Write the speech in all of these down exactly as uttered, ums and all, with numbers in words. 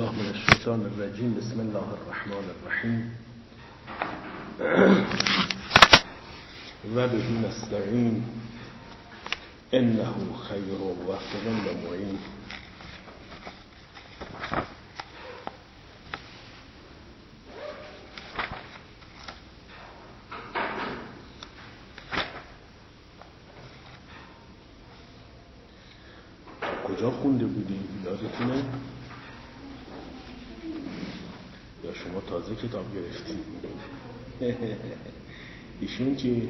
بالله من الشیطان الرجیم. بسم الله الرحمن الرحیم و به نستعین انه خیر موفق و معین. کجا خونده بودی؟ یادتونه؟ یا شما تازه کتاب گرفتید؟ ایشون چی؟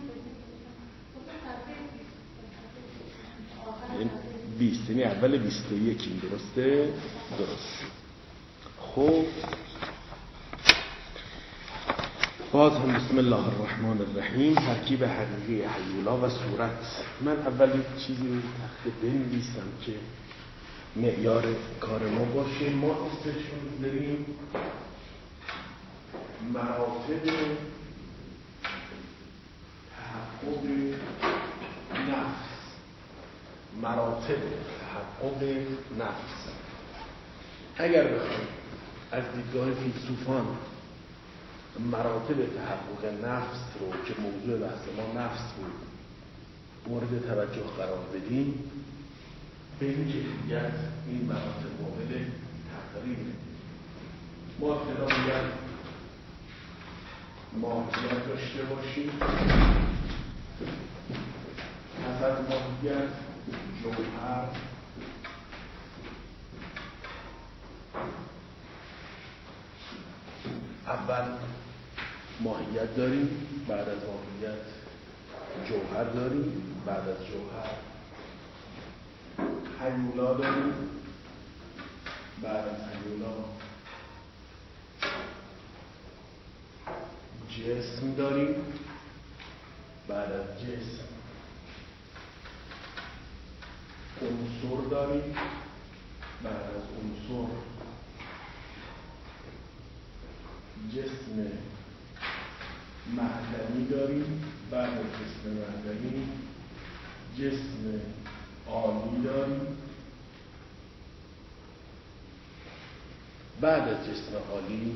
بیست، یعنی اول بیست و یکیم، درسته؟ درست. خب باز هم بسم الله الرحمن الرحیم. ترکیب حقیقی هیولا و صورت. من اول چیزی رو تخت بنویسم که معیار کار ما باشه. ما استشون داریم مراتب تحقق نفس. مراتب تحقق نفس. اگر بخوایم از دیدگاه فیلسوفان مراتب تحقق نفس رو که موضوع بحث ما نفس بود مورد توجه قرار بدیم، به این کیفیت این مراتب مورد تقریب ما ابتدا باید ماهیت داشته باشیم. پس از ماهیت جوهر، اول ماهیت داریم، بعد از ماهیت جوهر داریم، بعد از جوهر هیولا داریم، بعد از هیولا جسم داریم، بعد از جسم عنصر داریم، بعد از عنصر جسم معدنی داریم، بعد از جسم معدنی جسم عالی داریم، بعد از جسم عالی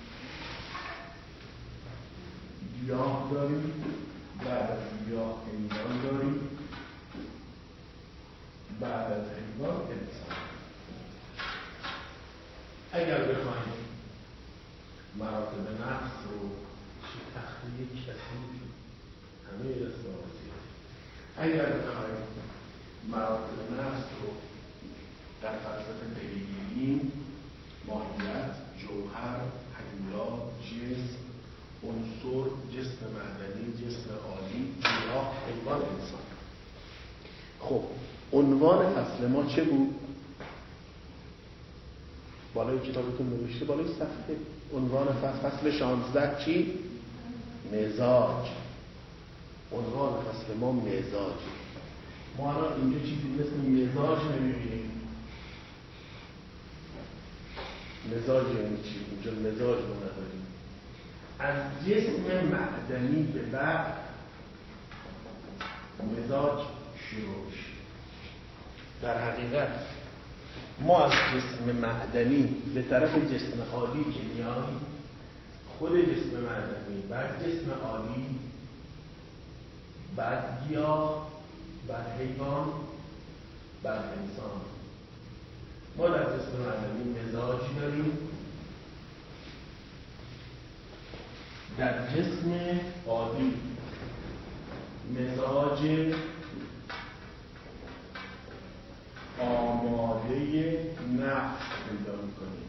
گیاه داریم، بعد از گیاه حیوان داریم، بعد از حیوان انسان. اگر بخواهیم مراتب نفس رو چی تخته یک کسی همه دستاوازی، اگر بخواهیم مراتب نفس رو در فلسفه پیگیریم، ماهیت، جوهر، هیولا، جسم، عنصر، جسم معدنی، جسم عالی، گیاه، حیوان، انسان. خب عنوان فصل ما چه بود؟ بالای کتابتون نوشته، بالای صفحه. عنوان فصل فصل شانزده چی؟ مزاج. عنوان فصل ما مزاج. ما الان اینجا چیزی مثل مزاج نمیبینیم. مزاج یعنی چی؟ اینجا مزاج رو نداریم. از جسم معدنی به بعد مزاج شروع میشه. در حقیقت ما از جسم معدنی به طرف جسم عالی که میاییم، خود جسم معدنی، بعد جسم عالی، بعد گیاه، بعد حیوان، بعد انسان. ما در جسم معدنی مزاجی داریم، در جسم عالی مزاج آماده نفس پیدا میکنیم.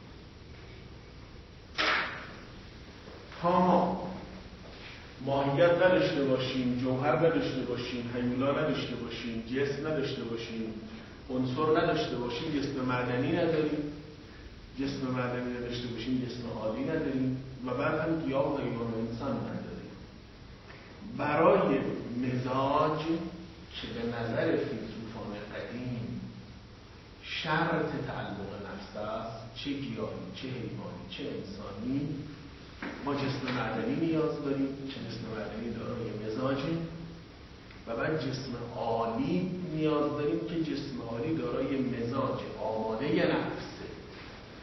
تا ما ماهیت نداشته باشیم، جوهر نداشته باشیم، هیولا نداشته باشیم، جسم نداشته باشیم، عنصر نداشته باشیم، جسم معدنی نداریم. جسم معدنی نداشته باشیم، جسم عالی نداریم و بعد هم گیاه و حیوان و انسان نداریم. برای مزاج که به نظر فیلسوفان قدیم شرط تعلق نفس است، چه گیاهی، چه حیوانی، چه انسانی، ما جسم معدنی نیاز داریم که جسم معدنی دارای مزاجه، و بعد جسم عالی نیاز داریم که جسم عالی دارای مزاج آماده نفسه.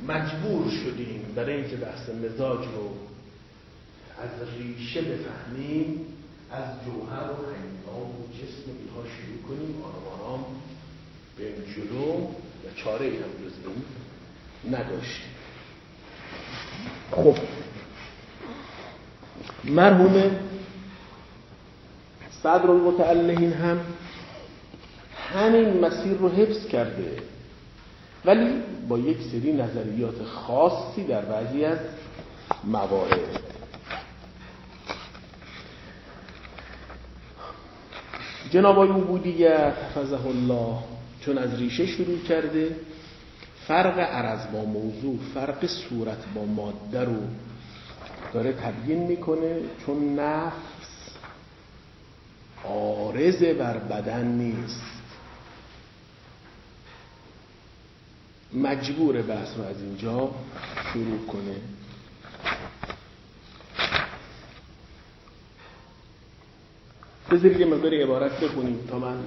مجبور شدیم برای اینکه بحث مزاج رو از ریشه بفهمیم از جوهر و هیئات و جسم اینها شروع کنیم، آرام آرام بریم جلو و چاره ای هم جز این نداشتیم. خب مرحوم صدرالمتألهین هم همین مسیر رو حفظ کرده، ولی با یک سری نظریات خاصی در بعضی از موارد. جناب آقای عبودیه حفظه الله چون از ریشه شروع کرده، فرق عرض با موضوع، فرق صورت با ماده رو داره تبیین میکنه، چون نفس عارض بر بدن نیست، مجبور بحث رو از اینجا شروع کنه. بذارید یه مقدار عبارت بخونیم تا من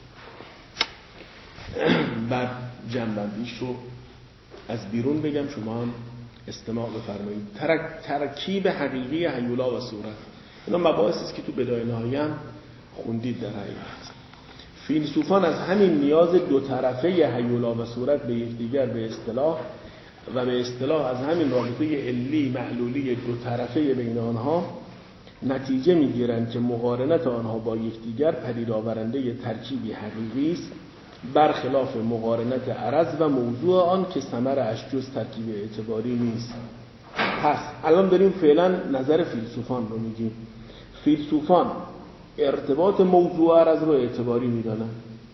بعد جنبندیش رو از بیرون بگم، شما هم استماع بفرمایید. ترک، ترکیب حقیقی هیولا و صورت، اینا مباحثی است که تو بدایه نهایه هم خوندید در حقیقت. فیلسوفان از همین نیاز دو طرفه هیولا و صورت به یکدیگر به اصطلاح و به اصطلاح از همین رابطه علی معلولی دو طرفه بین آنها نتیجه میگیرند که مقارنت آنها با یکدیگر پدید آورنده ترکیبی حقیقی است، برخلاف مقارنت عرض و موضوع آن که ثمرش جز ترکیب اعتباری نیست. پس الان داریم فعلا نظر فیلسوفان رو میگیم. فیلسوفان ارتباط موضوع عرض رو اعتباری میدانن،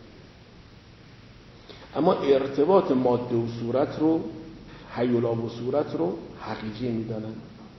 اما ارتباط ماده و صورت رو، هیولا و صورت رو حقیقی میدانن.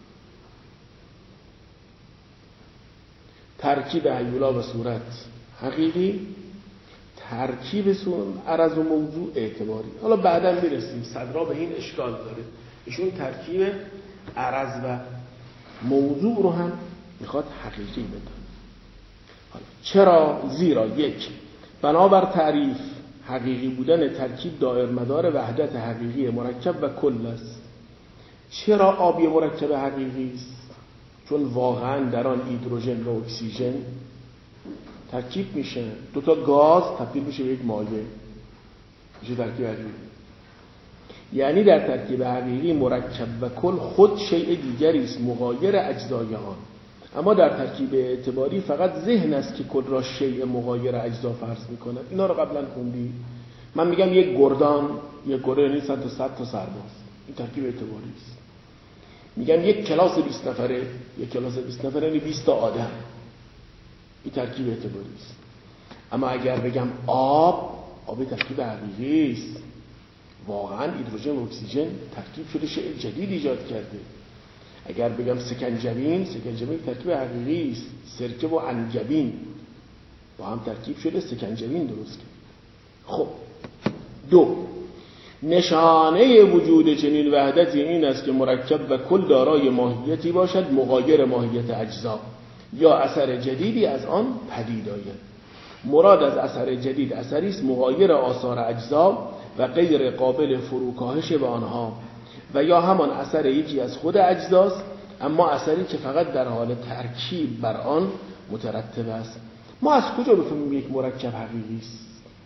ترکیب هیولا و صورت حقیقی، ترکیب عرض و موضوع اعتباری. حالا بعدا میرسیم، صدرا به این اشکال داره، ایشون ترکیب عرض و موضوع رو هم میخواد حقیقی بدونه. چرا؟ زیرا یک، بنابر تعریف حقیقی بودن ترکیب دایرمدار وحدت حقیقی مرکب و کل است. چرا آبی مرکب حقیقی است؟ چون واقعا در آن هیدروژن و اکسیژن ترکیب میشه، دو تا گاز تبدیل میشه به یک مایع، میشه ترکیب حقیقی. یعنی در ترکیب حقیقی مرکب و کل خود شیء دیگری است مغایر اجزای آن، اما در ترکیب اعتباری فقط ذهن است که کل را شیء مغایر اجزا فرض میکنه. اینا رو قبلا خوندی. من میگم یک گردان، یک گرده یعنی صد تا صد تا سرباز، این ترکیب اعتباری است. میگم یک کلاس بیست نفره، یک کلاس بیست نفره یعنی بیست تا آدم، این ترکیب اعتباری است. اما اگر بگم آب، آب ترکیب حقیقی است. واقعا هیدروژن و اکسیژن ترکیب شده شیء جدید ایجاد کرده. اگر بگم سکنجبین، سکنجبین ترکیب حقیقی است. سرکه و انجبین با هم ترکیب شده سکنجبین درست کرد. خب دو، نشانه وجود چنین وحدتی این است که مرکب و کل دارای ماهیتی باشد مغایر ماهیت اجزا یا اثر جدیدی از آن پدید آید. مراد از اثر جدید اثری است مغایر آثار اجزا و غیر قابل فروکاهش به آنها، و یا همان اثر یکی از خود اجزاست اما اثری که فقط در حال ترکیب بر آن مترتب است. ما از کجا بفهمیم یک مرکب حقیقی است؟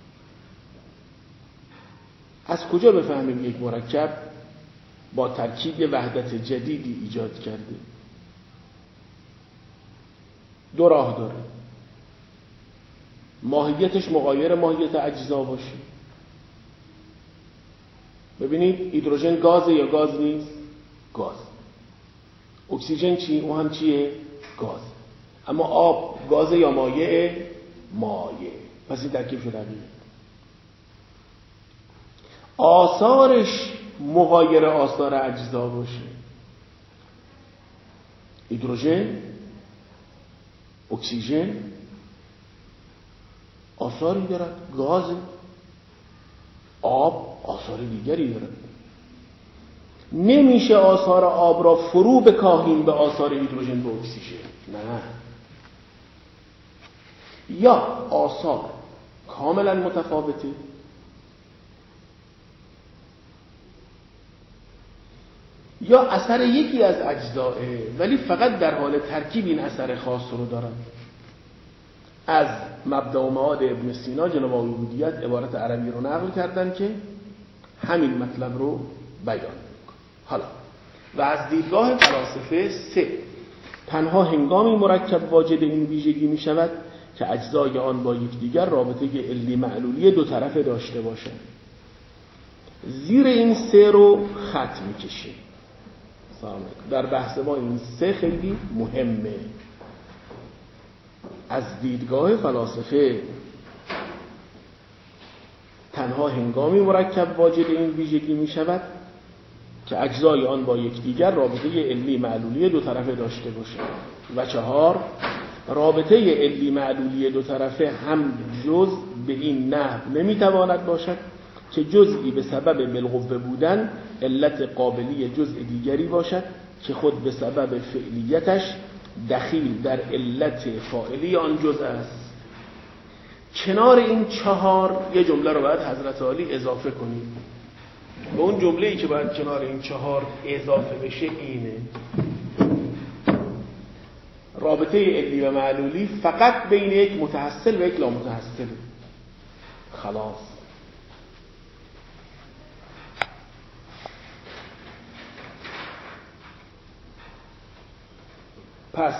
از کجا بفهمیم یک مرکب با ترکیب وحدت جدیدی ایجاد کرده؟ دو راه داره. ماهیتش مغایر ماهیت اجزا باشه. ببینید هیدروژن گازه یا گاز نیست؟ گاز. اکسیژن چی؟ اون هم چیه؟ گاز. اما آب گازه یا مایع؟ مایع. پس این ترکیب شده حقیقی. آثارش مغایر آثار اجزا باشه. هیدروژن، اکسیژن آثاری دارد، گاز، آب آثار دیگری دارد. نمیشه آثار آب را فرو بکاهیم به آثار هیدروژن و اکسیژن، نه. یا آثار کاملا متفاوته یا اثر یکی از اجزاء ولی فقط در حال ترکیب این اثر خاص رو دارن. از مبدأ و معاد ابن سینا جناب آقای عبودیت عبارت عربی رو نقل کردن که همین مطلب رو بیان می‌کنه. حالا و از دیدگاه فلاسفه سه، تنها هنگامی مرکب واجد این ویژگی می شود که اجزای آن با یکدیگر رابطه علی معلولی دو طرفه داشته باشند. زیر این سه رو خط می‌کشیم. در بحث ما این سه خیلی مهمه. از دیدگاه فلاسفه تنها هنگامی مرکب واجد این ویژگی می شود که اجزای آن با یکدیگر رابطه علی معلولی دو طرفه داشته باشند. و چهار، رابطه علی معلولی دو طرفه هم جز به این نحو نمیتواند باشد که جزئی به سبب بالقوه بودن علت قابلی جزء دیگری باشد که خود به سبب فعلیتش دخیل در علت فاعلی آن جزء است. کنار این چهار یه جمله رو باید حضرت عالی اضافه کنیم. به اون جمله‌ای که باید کنار این چهار اضافه بشه اینه: رابطه علی و معلولی فقط بین یک متحصل و یک لامتحصل. خلاص. پس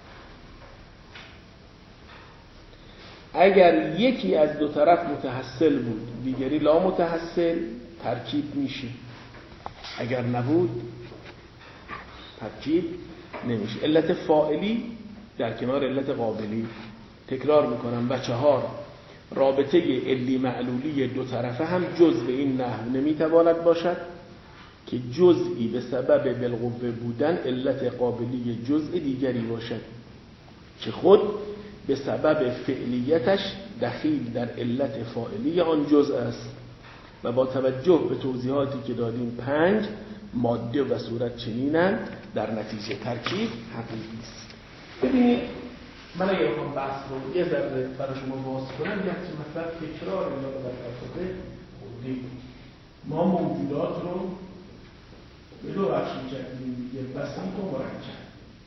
اگر یکی از دو طرف متحصل بود دیگری لامتحصل ترکیب میشه، اگر نبود ترکیب نمیشه. علت فاعلی در کنار علت قابلی. تکرار میکنم. و چهار، رابطه علی معلولی دو طرفه هم جز به این نحو نمیتواند باشد که جزئی به سبب بالقوه بودن علت قابلی جزء دیگری باشد که خود به سبب فعلیتش دخیل در علت فاعلی آن جزء است. و با توجه به توضیحاتی که دادیم پنج ماده و صورت چنینند، در نتیجه ترکیب حقیقی است. ببینید من اگر بخوام بحث رو یه ذره برای شما باز کنم، یک مطلب تکرار اینا رو در فلسفه خوندیم. ما موجودات رو به دو بخش می‌کنیم، یه بسیط و مرکب.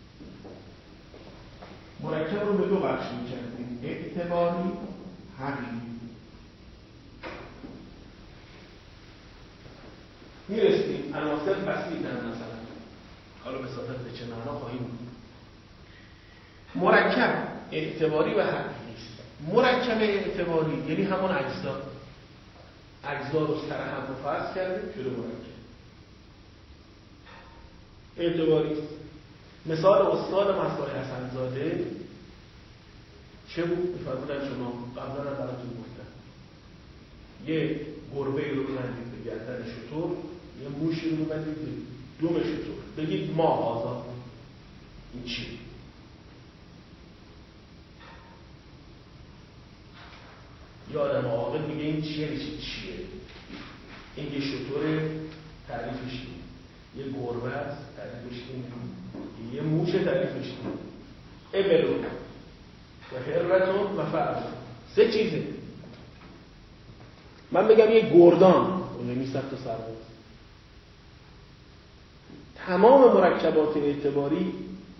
مرکب رو به دو بخش می‌کنیم، اعتباری، حقیقی. میرسیم عناصر بسیطن مثلا، حالا به صورت به چه معنا خواهیم بود. مرکب اعتباری و حقیقی است. مرکب اعتباری یعنی همون اجزا، اجزا رو سر هم فرض کرده شده مرکب اعتباری است. مثال استاد مصباح حسن‌زاده چه بود؟ می‌فرمودن شما قبلا هم براتون گفتم، یه گربه رو ببندید به گردن شتر، یه موشی رو ببندید به دم شتر، بگید ما آزاد. این چی؟ یه آدم عاقل میگه این چیه؟ این چیه؟ این یه شتر، تعریفش اینه. یه گربه است، تعریفش اینه. یه موش، تعریفش اینه. ابلو و هرتون و فرد. سه چیزه. من بگم یه گردان، یعنی صد تا سرباز. تمام مرکبات اعتباری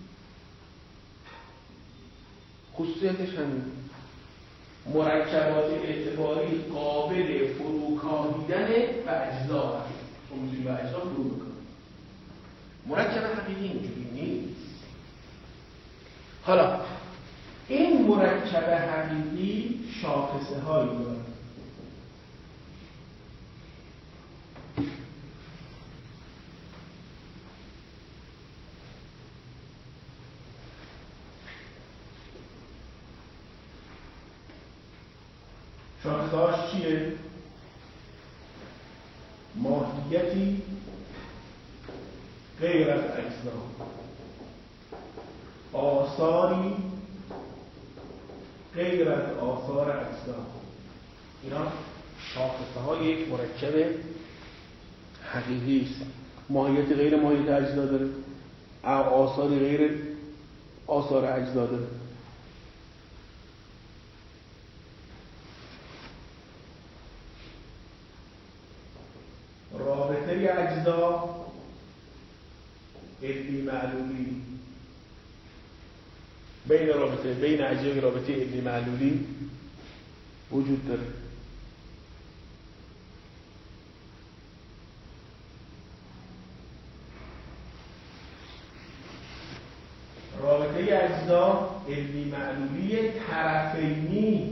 خصوصیتش همین. مرکبات اعتباری قابل فروکاهیدن و اجزا هست. شما میتونی به اجزا فرو بکنی. مرکب حقیقی اینجوری نیست. حالا این مرکب حقیقی شاخصه هایی داره. شاخصه‌هاش چیه؟ ماهیتی غیر از اجزا، آثاری غیر از آثار اجزا. اینا شاخصه های یک مرکب حقیقی است. ماهیت غیر ماهیت اجزا داره، آثاری غیر آثار اجزا داره. رابطه اجزا علی معلولی، بین رابطه بین اجزای رابطه علی معلولی وجود داره. رابطه اجزا علی معلولی طرفینی،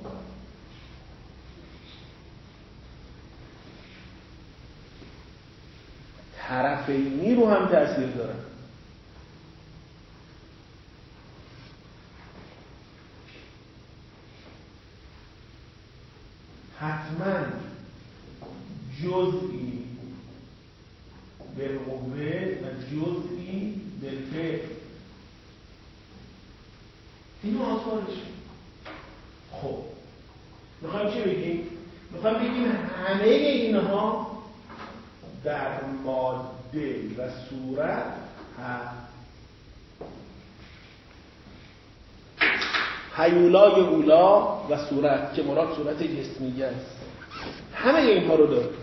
طرفینی رو هم تأثیر داره. حتما جزئی بالقوه و جزئی بالفعل، اینو آثارش. خب میخوایم چه بگیم؟ میخوایم بگیم همه اینها در ماده و صورت هست. هیولای اولا و صورت که مراد صورت جسمیه است، همه اینها رو داره.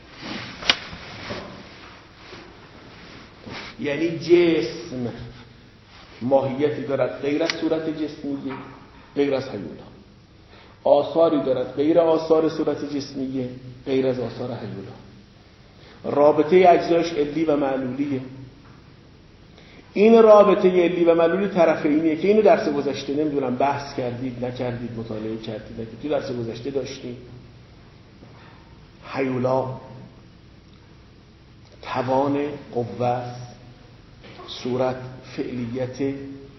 یعنی جسم ماهیتی دارد غیر از صورت جسمیه، غیر از هیولا. آثاری دارد غیر آثار صورت جسمیه، غیر از آثار هیولا. رابطه اجزاش علی و معلولیه. این رابطه علی و معلولی طرفینیه که اینو درس گذشته نمیدونم بحث کردید نکردید، مطالعه کردید نکردید، تو درس گذشته داشتیم. هیولا توان قوه، صورت فعلیت،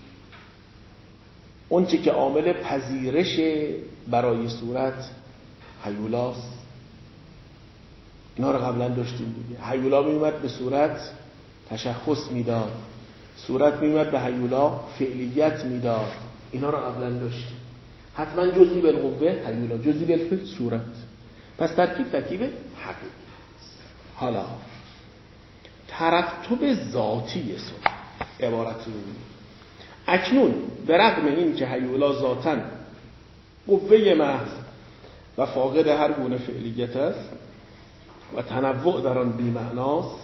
اون چه که عامل پذیرش برای صورت هیولاست. اینا رو قبلا داشتیم دیگه. هیولا میومد به صورت تشخص میداد، صورت میومد به هیولا فعلیت میداد. اینا رو قبلا داشتیم. حتما جزئی بالقوه هیولا، جزئی بالفعل صورت. پس ترکیب ترکیب حقیقی. حالا ترتب ذاتی صورت عبارت رو اکنون به رغم این که هیولا ذاتاً قوه محض و فاقد هر گونه فعلیت است و تنوع در آن بی‌معناست،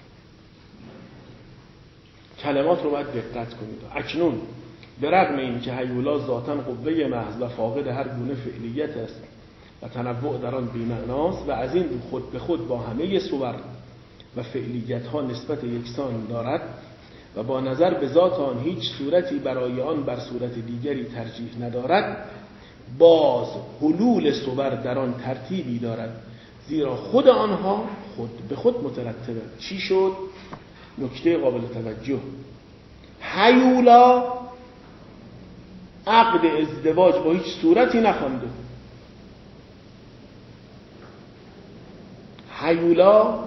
کلمات رو باید دقت کنید. اکنون به رغم این که هیولا ذاتاً قوه محض و فاقد هر گونه فعلیت است و تنوع در آن بی‌معناست و از این رو خود به خود با همه صور و فعلیت ها نسبت یکسان دارد و با نظر به ذات آن هیچ صورتی برای آن بر صورت دیگری ترجیح ندارد، باز حلول صور در آن ترتیبی دارد، زیرا خود آنها خود به خود مترتبه. چی شد؟ نکته قابل توجه. هیولا عقد ازدواج با هیچ صورتی نخوانده. هیولا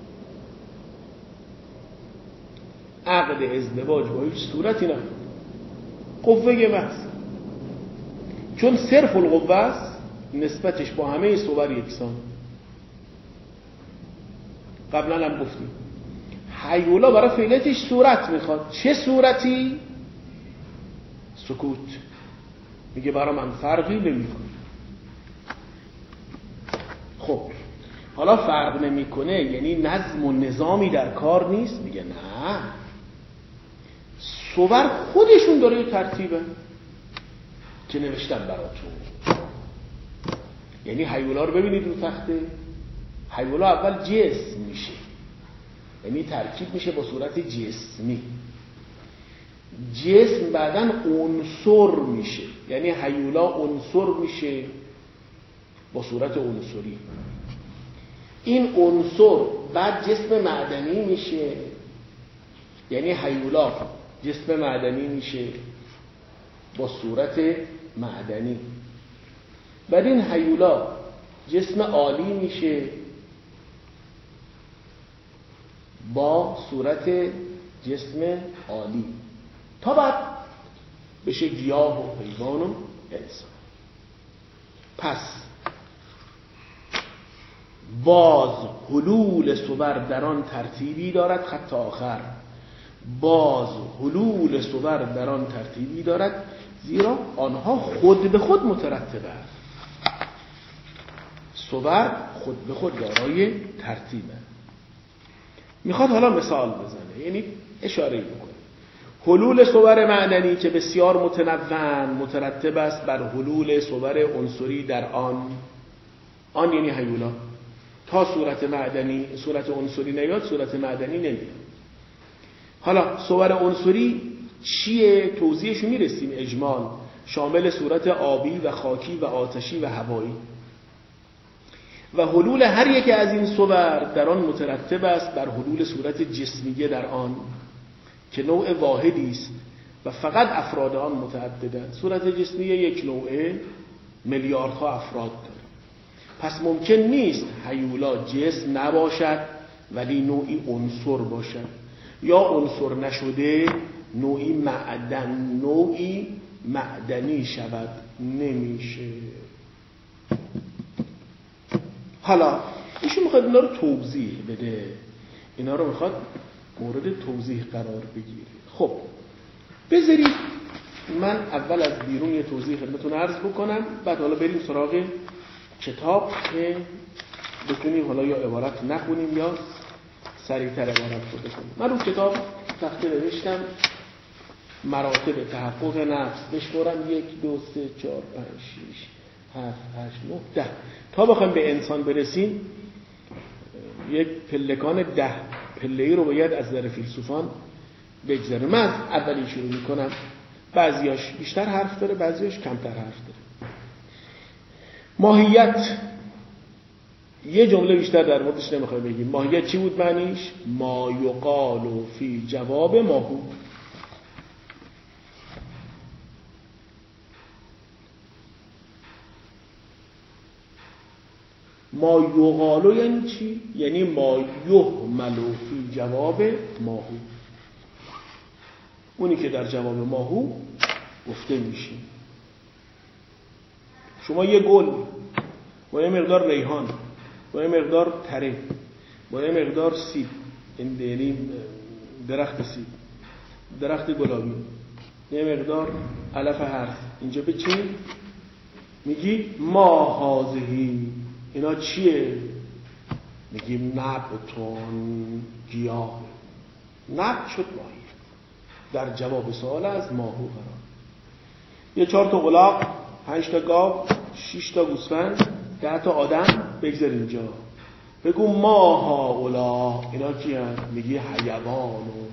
عقد ازدواج با هیچ صورتی نخوانده. قوه محض، چون صرف القوه است نسبتش با همه صور یکسان. قبلا هم گفتیم هیولا برای فعلیتش صورت میخواد. چه صورتی؟ سکوت. میگه برای من فرقی نمیکنه. خب حالا فرق نمیکنه یعنی نظم و نظامی در کار نیست؟ میگه نه، صور خودشون داره ترتیبه که نوشتم براتون. یعنی هیولا رو ببینید رو تخته. هیولا اول جسم میشه، یعنی ترکیب میشه با صورت جسمی. جسم بعداً عنصر میشه، یعنی هیولا عنصر میشه با صورت عنصری. این عنصر بعد جسم معدنی میشه، یعنی هیولا جسم معدنی میشه با صورت معدنی. بعد این هیولا جسم عالی میشه با صورت جسم عالی، تا بعد بشه گیاه و حیوان و انسان. پس باز حلول صور در آن ترتیبی دارد، خط آخر، باز حلول صور در آن ترتیبی دارد، زیرا آنها خود به خود مترتبه است. صور خود به خود دارای ترتیبه. میخواد حالا مثال بزنه، یعنی اشاره میکنه حلول صور معدنی که بسیار متنوع مترتب است بر حلول صور عنصری در آن. آن یعنی هیولا. تا صورت معدنی صورت عنصری نیاد صورت معدنی نمیاد. حالا صور عنصری چیه؟ توضیحش میرسیم اجمال. شامل صورت آبی و خاکی و آتشی و هوایی و حلول هر یک از این صور در آن مترتب است بر حلول صورت جسمیه در آن که نوع واحدی است و فقط افراد آن متعددند. صورت جسمیه یک نوعه، میلیاردها افراد داره. پس ممکن نیست هیولا جسم نباشد ولی نوعی عنصر باشد، یا عنصر نشده نوعی معدن نوعی معدنی شود، نمیشه. حالا ایشون میخواد اینا رو توضیح بده، اینا رو میخواد مورد توضیح قرار بگیره. خب بذارید من اول از بیرون یه توضیح خدمتتون عرض بکنم، بعد حالا بریم سراغ کتاب که بتونیم حالا یا عبارت نخونیم یا سریعتر عبارت رو بکنیم. من رو کتاب تخته نوشتم مراتب تحقق نفس، بشمارم یک دو سه چهار پنج شش هفت هشت نه ده تا بخوایم به انسان برسیم یک پلکان ده پله‌ای رو باید از نظر فیلسوفان بگذریم. من از اولی شروع میکنم، بعضیاش بیشتر حرف داره بعضیاش کمتر حرف داره. ماهیت یه جمله بیشتر در موردش نمیخوام بگیم. ماهیت چی بود معنیش؟ ما یقال فی جواب ماهو. ما یقالو یعنی چی؟ یعنی ما یحملو فی جواب ماهو، اونی که در جواب ماهو گفته میشه. شما یه گل با یه مقدار ریحان با یه مقدار تره با یه مقدار سیب، یعنی درخت سیب، درخت گلابی، یه مقدار علف هرز اینجا به چی؟ میگی ما هازهی، اینا چیه؟ میگیم نبتون، گیاه. نبت شد ماهی، در جواب سوال از ماهو قرار. یه چهار تا الاغ، پنج تا گاو، شش تا گوسفند، ده تا آدم بگذار اینجا. بگو ما ها الاغ، اینا کی هست؟ میگی حیوانون.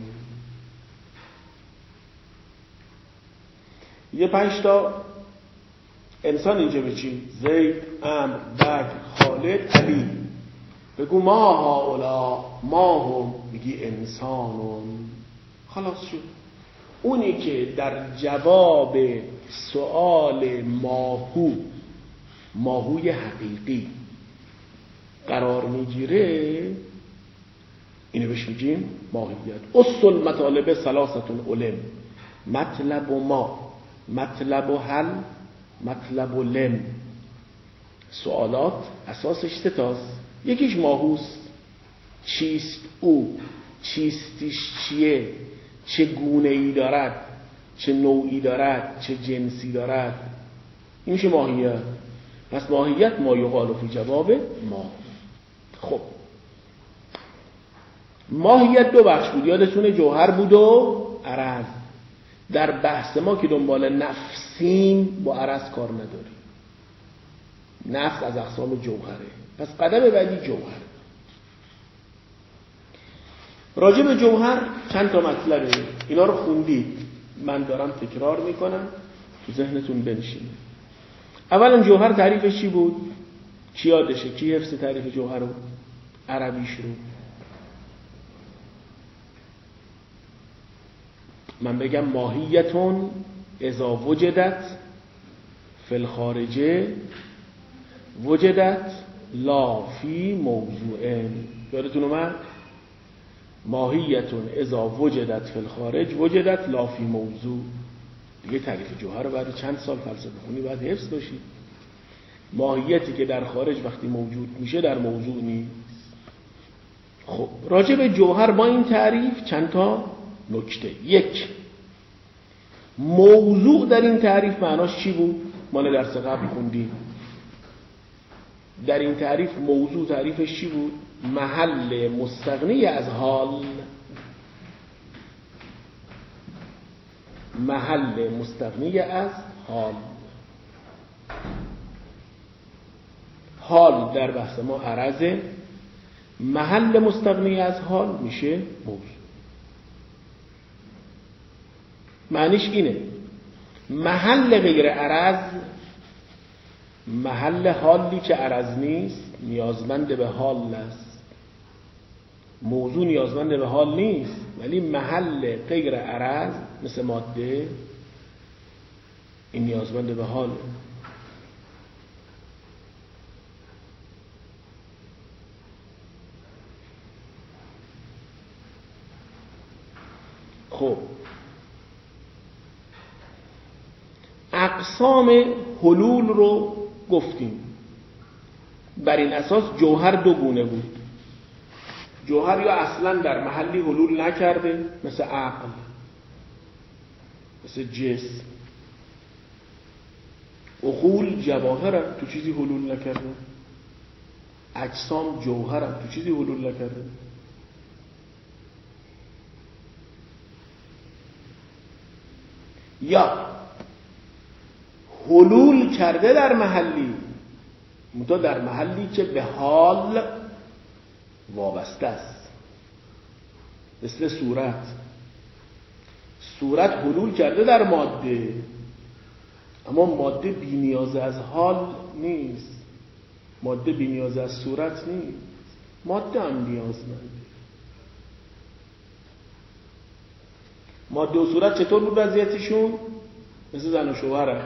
یه پنج تا انسان اینجا بچین، زید، عمرو، بکر، خالد، علی. بگو ما ها الاغ، ما هم، میگی انسانون. خلاص شد. اونی که در جواب سؤال ماهو، ماهوی حقیقی قرار میگیره، اینو بهش میگیم ماهیت. اصل مطالب ثلاثتون علم، مطلب و ما، مطلب و حل، مطلب و لم. سوالات اساسش سه تاست. یکیش ماهوست، چیست او، چیستیش چیه، چه گونه ای دارد، چه نوعی دارد، چه جنسی دارد، این میشه ماهیت. پس ماهیت ما یقال فی جواب ما. خب ماهیت دو بخش بود، یادتونه جوهر بود و عرض. در بحث ما که دنبال نفسیم با عرض کار نداریم، نفس از اقسام جوهره. پس قدم بعدی جوهر. راجع به جوهر چند تا مطلبه، اینا رو خوندید، من دارم تکرار میکنم تو ذهنتون بنشینه. اولا جوهر تعریفش چی بود؟ کی یادشه؟ کی حفظ تعریف جوهر رو؟ عربیش رو من بگم ماهیتون اذا وجدت فی الخارجه وجدت لا فی موضوع. یادتون اومد؟ ماهیتون اذا وجدت فی الخارج وجدت لا فی موضوع. دیگه تعریف جوهر رو بعد چند سال فلسفه خونی باید حفظ باشید. ماهیتی که در خارج وقتی موجود میشه در موضوع نیست. خب راجع به جوهر با این تعریف چند تا نکته. یک، موضوع در این تعریف معناش چی بود؟ مال درس قبل خوندیم. در این تعریف موضوع تعریفش چی بود؟ محل مستغنی از حال، محل مستغنی از حال. حال در بحث ما عرضه، محل مستغنی از حال میشه موضوع. معنیش اینه محل غیر عرض، محل حالی که عرض نیست نیازمند به حال است. موضوع نیازمند به حال نیست، ولی محل غیر عرض مثل ماده این نیازمند به حال. خب اقسام حلول رو گفتیم. بر این اساس جوهر دو گونه بود. جوهر یا اصلا در محلی حلول نکرده مثل عقل، مثل جسم. عقول جواهرن تو چیزی حلول نکرده، اجسام جوهرن تو چیزی حلول نکرده. یا حلول کرده در محلی، منتها در محلی که به حال وابسته است، مثل صورت. صورت حلول کرده در ماده، اما ماده بی نیاز از حال نیست، ماده بی نیاز از صورت نیست، ماده هم نیازمنده. ماده و صورت چطور بود وضعیتشون؟ مثل زن و شوهر،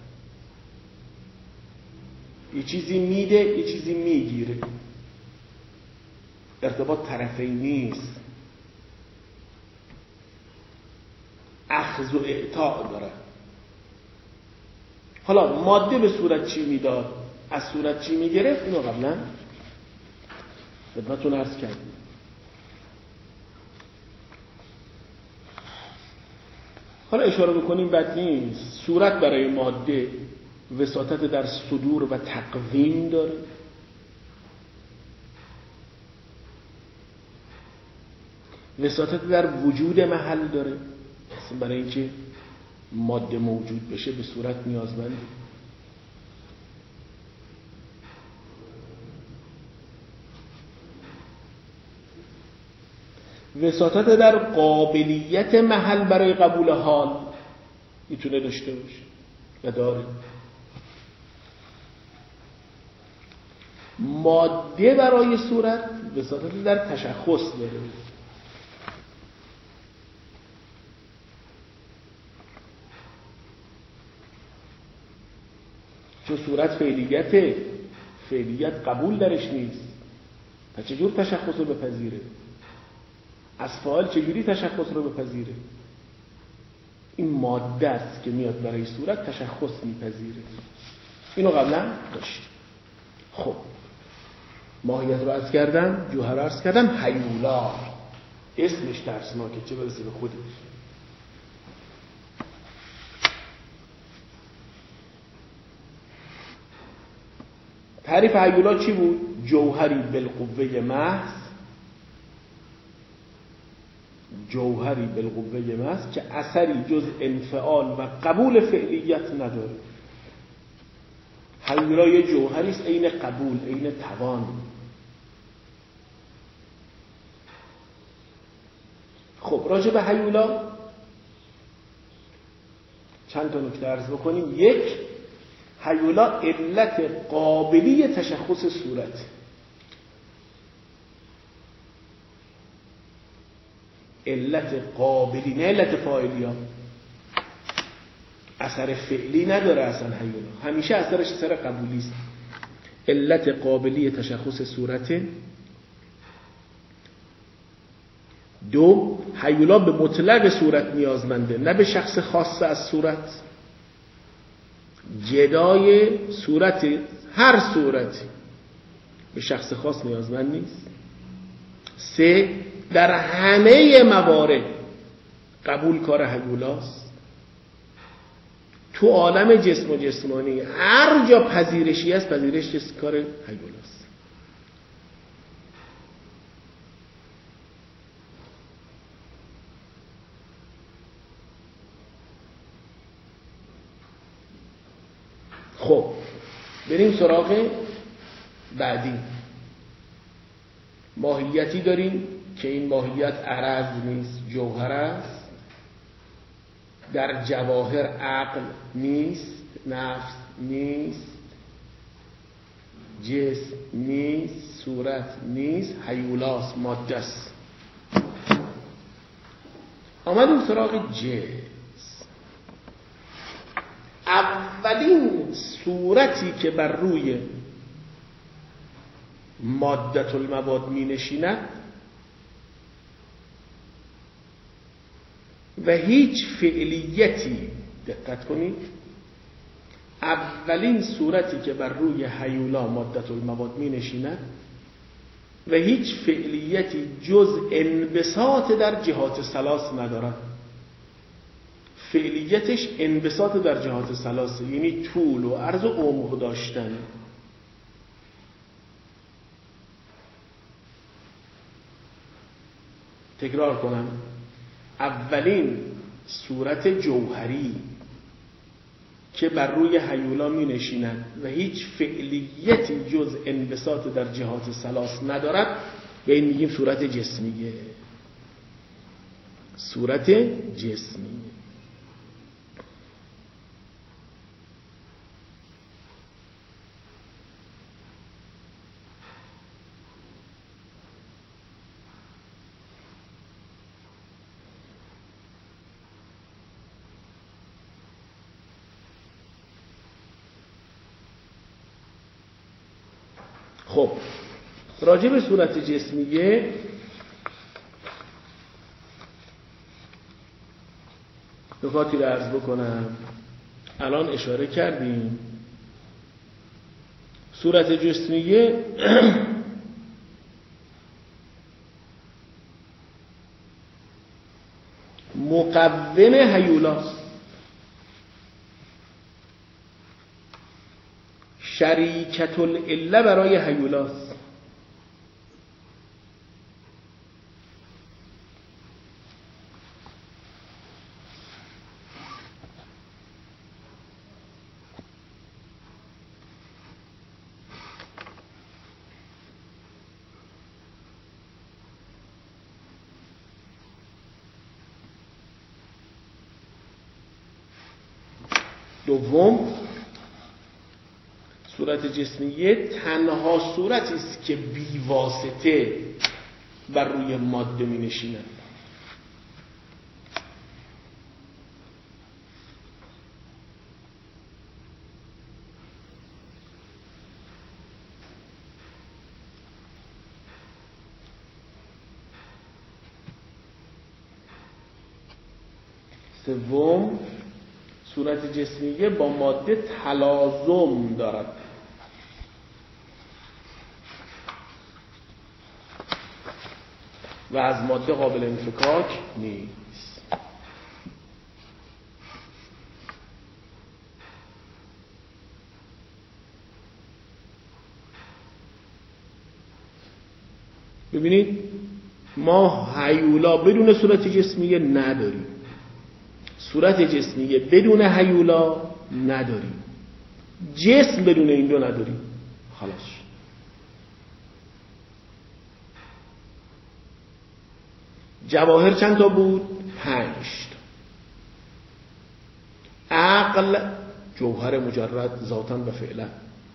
یه چیزی میده یه چیزی میگیره، ارتباط طرفین نیست، اخذ و اعطا داره. حالا ماده به صورت چی میداد، از صورت چی میگرفت، اینو قبلا خدمتتون عرض کردیم. حالا اشاره بکنیم بد نیست. صورت برای ماده وساطت در صدور و تقویم داره، وساطت در وجود محل داره. اصلا برای اینکه ماده موجود بشه به صورت نیازمنده. وساطت در قابلیت محل برای قبول حال میتونه داشته باشه و داره. ماده برای صورت وساطت در تشخص داره. چون صورت فعلیته، فعلیت قبول درش نیست، پس چجور تشخص رو بپذیره؟ از فاعل چجوری تشخص رو بپذیره؟ این ماده است که میاد برای صورت تشخص میپذیره. اینو قبلا داشت. خب ماهیت رو عرض کردم، جوهر عرض کردم. هیولا اسمش ترسناکه، چه برسه به خودش. تعریف هیولا چی بود؟ جوهری بالقوه محض، جوهری بالقوه محض که اثری جز انفعال و قبول فعلیت نداره. هیولا یه جوهری است عین قبول، عین توان. خب راجع به هیولا چند تا نکته عرض بکنیم. یک، هیولا علت قابلی تشخص صورت. علت قابلی، نه علت فاعلی ها. اثر فعلی نداره اصلا هیولا، همیشه اثرش اثر قبولی است. علت قابلی تشخص صورت. دو، هیولا به مطلق صورت نیازمنده، نه به شخص خاص از صورت. جدای صورت، هر صورتی به شخص خاص نیازمند نیست. سه، در همه موارد قبول کار هیولاست. تو عالم جسم و جسمانی هر جا پذیرشی است، پذیرش کار هیولاست. خب بریم سراغ بعدی. ماهیتی داریم که این ماهیت عرض نیست، جوهر است. در جواهر عقل نیست، نفس نیست، جسم نیست، صورت نیست، هیولاست، ماده است. آمدیم سراغ جسم. اولین صورتی که بر روی مادة المواد می نشیند و هیچ فعلیتی، دقت کنید، اولین صورتی که بر روی هیولا مادة المواد می نشیند و هیچ فعلیتی جز انبساط در جهات ثلاث ندارد. فعلیتش انبساط در جهات ثلاث، یعنی طول و عرض و عمق داشتن. تکرار کنم، اولین صورت جوهری که بر روی هیولا می نشیند و هیچ فعلیتی جز انبساط در جهات ثلاث ندارد به این میگیم صورت جسمیه. صورت جسمیه. خب راجع به صورت جسمیه نکاتی رو عرض بکنم. الان اشاره کردیم صورت جسمیه مقوم هیولاست، شریکت العله برای هیولاست. دوم، صورت جسمیه تنها صورتی است که بی واسطه بر روی ماده می نشیند. سوم، صورت جسمیه با ماده تلازم دارد. و از ماده قابل انفکاک نیست. ببینید ما هیولا بدون صورت جسمیه نداریم، صورت جسمیه بدون هیولا نداریم، جسم بدون این دو نداریم. خلاص. جواهر چند تا بود؟ پنج تا. عقل جوهر مجرد ذاتاً و فعلا،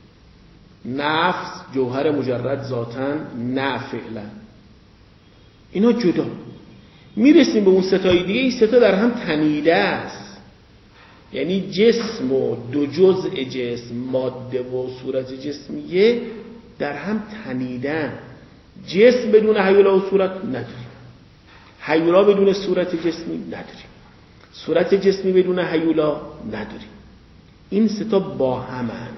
نفس جوهر مجرد ذاتاً نه فعلا. اینا جدا. میرسیم به اون ستای دیگه. این ستا در هم تنیده است، یعنی جسم و دو جزء جسم، ماده و صورت جسمیه در هم تنیدن. جسم بدون هیولا و صورت نداریم، هیولا بدون صورت جسمی نداریم، صورت جسمی بدون هیولا نداریم. این ستا با همند.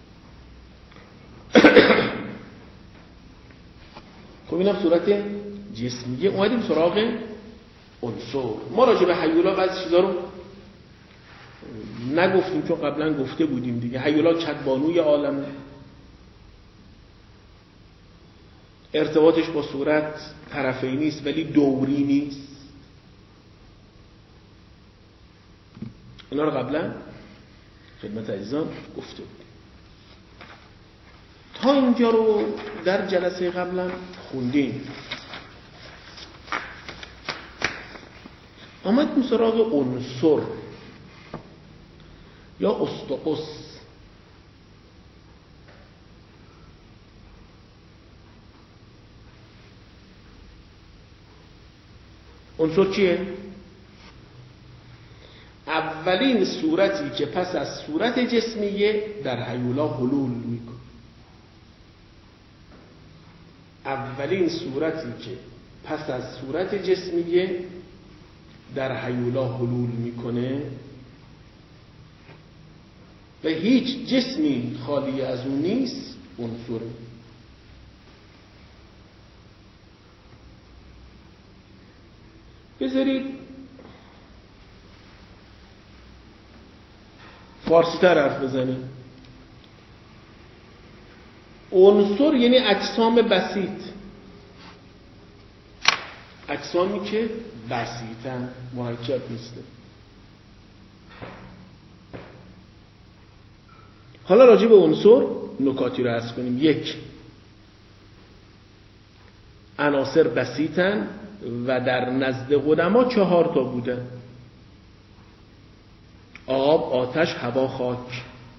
خب اینم صورت جسمیه. اومدیم سراغ عنصر. ما راجع به هیولا بعضی چیزا رو نگفتیم چون قبلا گفته بودیم دیگه. هیولا کدبانوی عالم، ارتباطش با صورت طرفی نیست ولی دوری نیست. اینا رو قبلا خدمت عزیزان گفته بود. تا اینجا رو در جلسه قبلا خوندیم. آمدیم سراغ عنصر یا اسطقس. عنصر چیه؟ اولین صورتی که پس از صورت جسمیه در هیولا حلول میکنه. اولین صورتی که پس از صورت جسمیه در هیولا حلول میکنه و هیچ جسمی خالی از اون نیست، عنصره. بذارید فارسی تر حرف بزنیم. عنصر یعنی اجسام بسیط، اجسامی که بسیطن، مرکب نیستن. حالا راجع به عنصر نکاتی رو عرض کنیم. یک، عناصر بسیطن و در نزد قدما چهار تا بودن: آب، آتش، هوا، خاک.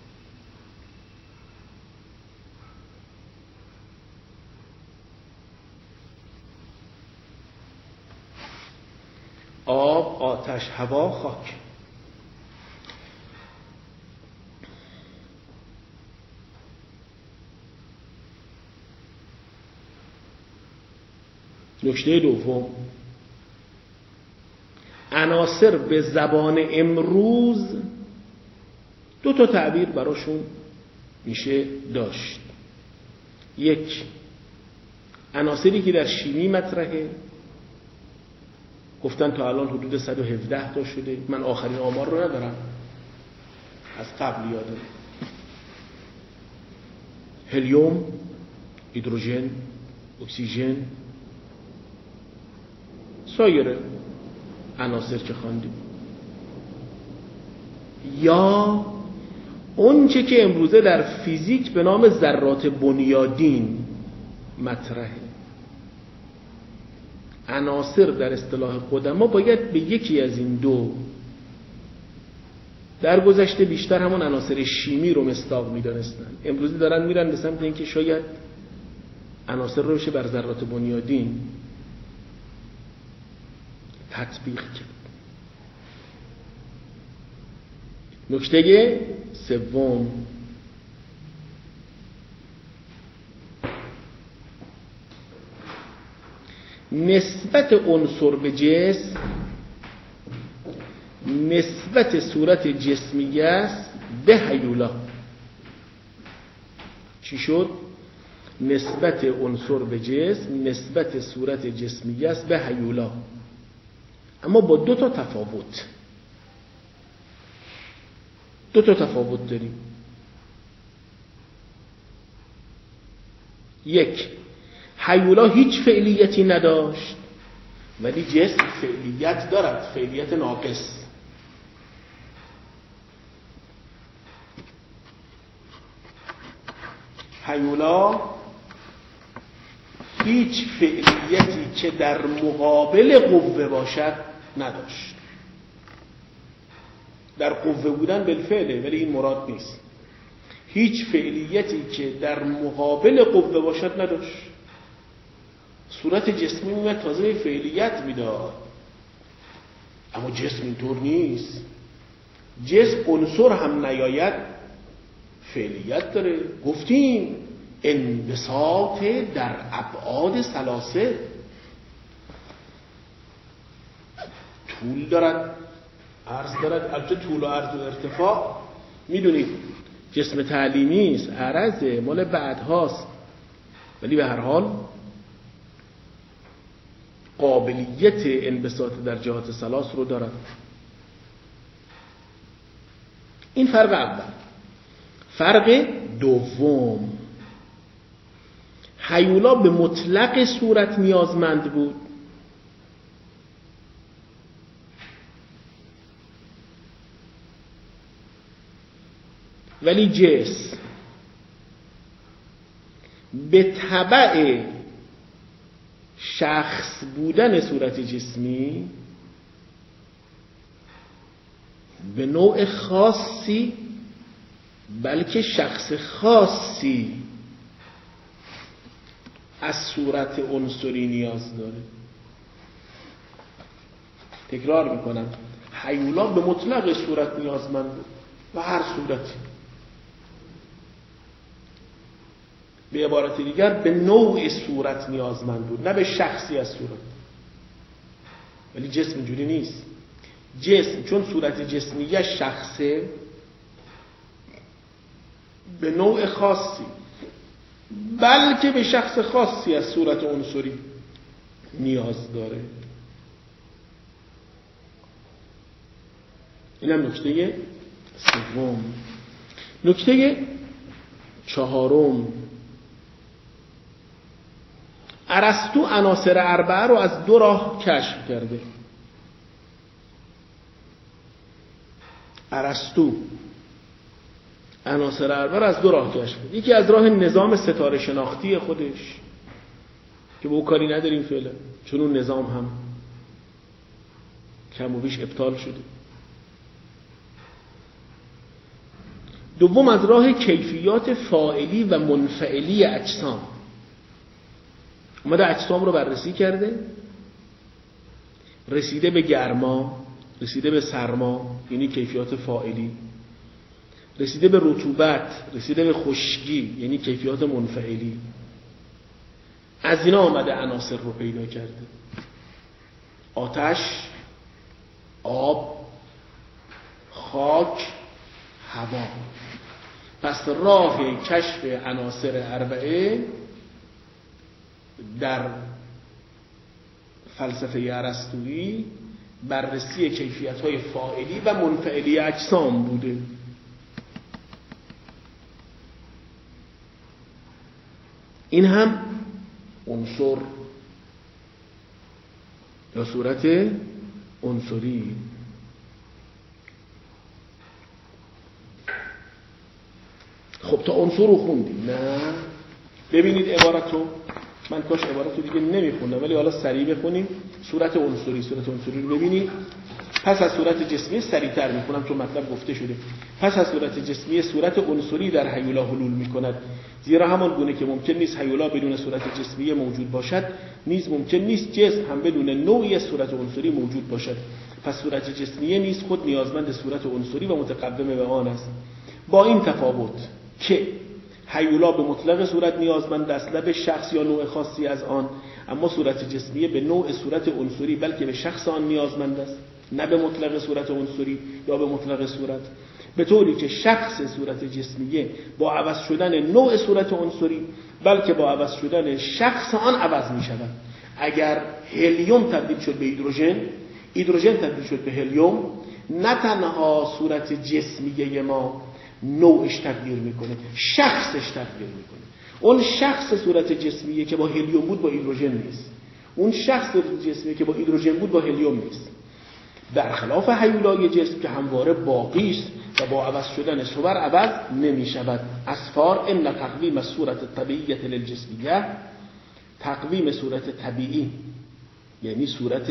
آب، آتش، هوا، خاک. نکته دوم، عناصر به زبان امروز دو تا تعبیر براشون میشه داشت. یک، عناصری که در شیمی مطرحه، گفتن تا الان حدود صد و هفده تا شده. من آخرین آمار رو ندارم، از قبل یادم. هلیوم، هیدروژن، اکسیژن، سایر عناصر که خواندیم. یا اونچه که امروزه در فیزیک به نام ذرات بنیادین مطرحه. عناصر در اصطلاح قدما باید به یکی از این دو، در گذشته بیشتر همون عناصر شیمی رو مصداق می‌دانستن، امروزه دارن میرن به سمت اینکه شاید عناصر رو بشه بر ذرات بنیادین تطبیق کرد. نکته سوم، نسبت عنصر به جسم نسبت صورت جسمیه است به هیولا. چی شد؟ نسبت عنصر به جسم نسبت صورت جسمیه است به هیولا، اما با دو تا تفاوت. دو تا تفاوت داریم. یک، هیولا هیچ فعلیتی نداشت ولی جسم فعلیت دارد، فعلیت ناقص. هیولا هیچ فعلیتی که در مقابل قوه باشد نداشت. در قوه بودن بالفعله، ولی این مراد نیست. هیچ فعلیتی که در مقابل قوه باشد نداشت. صورت جسمی میمد تازه فعلیت میداد، اما جسم اینطور نیست. جسم عنصر هم نیاید فعلیت داره. گفتیم انبساط در ابعاد ثلاثه، طول دارد، عرض دارد. البته طول و عرض و ارتفاع میدونید جسم تعلیمی است، عرضه مال بعدهاست، ولی به هر حال قابلیت انبساط در جهات ثلاث رو دارد. این فرق اول. فرق دوم، هیولا به مطلق صورت نیازمند بود. ولی جسم به تبع شخص بودن صورت جسمی به نوع خاصی، بلکه شخص خاصی از صورت عنصری نیاز داره. تکرار میکنم، هیولا به مطلق صورت نیازمند بود و هر صورتی. به عبارت دیگر به نوع صورت نیازمند بود، نه به شخصی از صورت. ولی جسم اینجوری نیست. جسم چون صورت جسمیه شخصه، به نوع خاصی بلکه به شخص خاصی از صورت عنصری نیاز داره. اینم نکته سوم. نکته چهارم، ارسطو عناصر اربعه رو از دو راه کشف کرده. ارسطو عناصر اربعه رو از دو راه کشف کرده. یکی از راه نظام ستاره شناختی خودش که به او کاری نداریم فعلا، چون اون نظام هم کم و بیش ابطال شده. دوم از راه کیفیات فاعلی و منفعلی اجسام. اومده اجسام رو بررسی کرده، رسیده به گرما، رسیده به سرما یعنی کیفیات فاعلی، رسیده به رطوبت، رسیده به خشکی یعنی کیفیات منفعلی. از اینا آمده عناصر رو پیدا کرده: آتش، آب، خاک، هوا. پس راه کشف عناصر اربعه در فلسفه ارسطویی بررسی کیفیت‌های فاعلی و منفعلی اجسام بوده. این هم عنصر یا صورت عنصری. خب تا عنصر رو خوندیم؟ نه. ببینید عبارت رو، من کاش عبارت رو دیگه نمیخونم ولی حالا سریع بخونیم. صورت عنصری، صورت عنصری رو ببینید. پس از صورت جسمی سریع‌تر میخونم چون مطلب گفته شده. پس از صورت جسمی صورت عنصری در هیولا حلول میکند، زیرا همان گونه که ممکن نیست هیولا بدون صورت جسمی موجود باشد، نیز ممکن نیست جسم هم بدون نوعی صورت عنصری موجود باشد. پس صورت جسمی نیز خود نیازمند صورت عنصری و متقدم به آن است، با این تفاوت که هیولا به مطلق صورت نیازمند است، نه به شخص یا نوع خاصی از آن، اما صورت جسمی به نوع صورت عنصری بلکه به شخص آن نیازمند است، نه به مطلق صورت عنصری یا به مطلق صورت، به طوری که شخص صورت جسمیه با عوض شدن نوع صورت عنصری بلکه با عوض شدن شخص آن عوض می شود. اگر هلیوم تبدیل شد به هیدروژن، هیدروژن تبدیل شد به هلیوم، نه تنها صورت جسمیه ما نوعش تغییر میکنه، شخصش تغییر میکنه. اون شخص صورت جسمیه که با هلیوم بود با هیدروژن نیست، اون شخص صورت جسمیه که با هیدروژن بود با هلیوم نیست. برخلاف هیولای جسم که همواره باقی است و با عوض شدن صور عوض نمی شود. اسفار ان تقویم صورت طبیعیت للجسمیه، تقویم صورت طبیعی یعنی صورت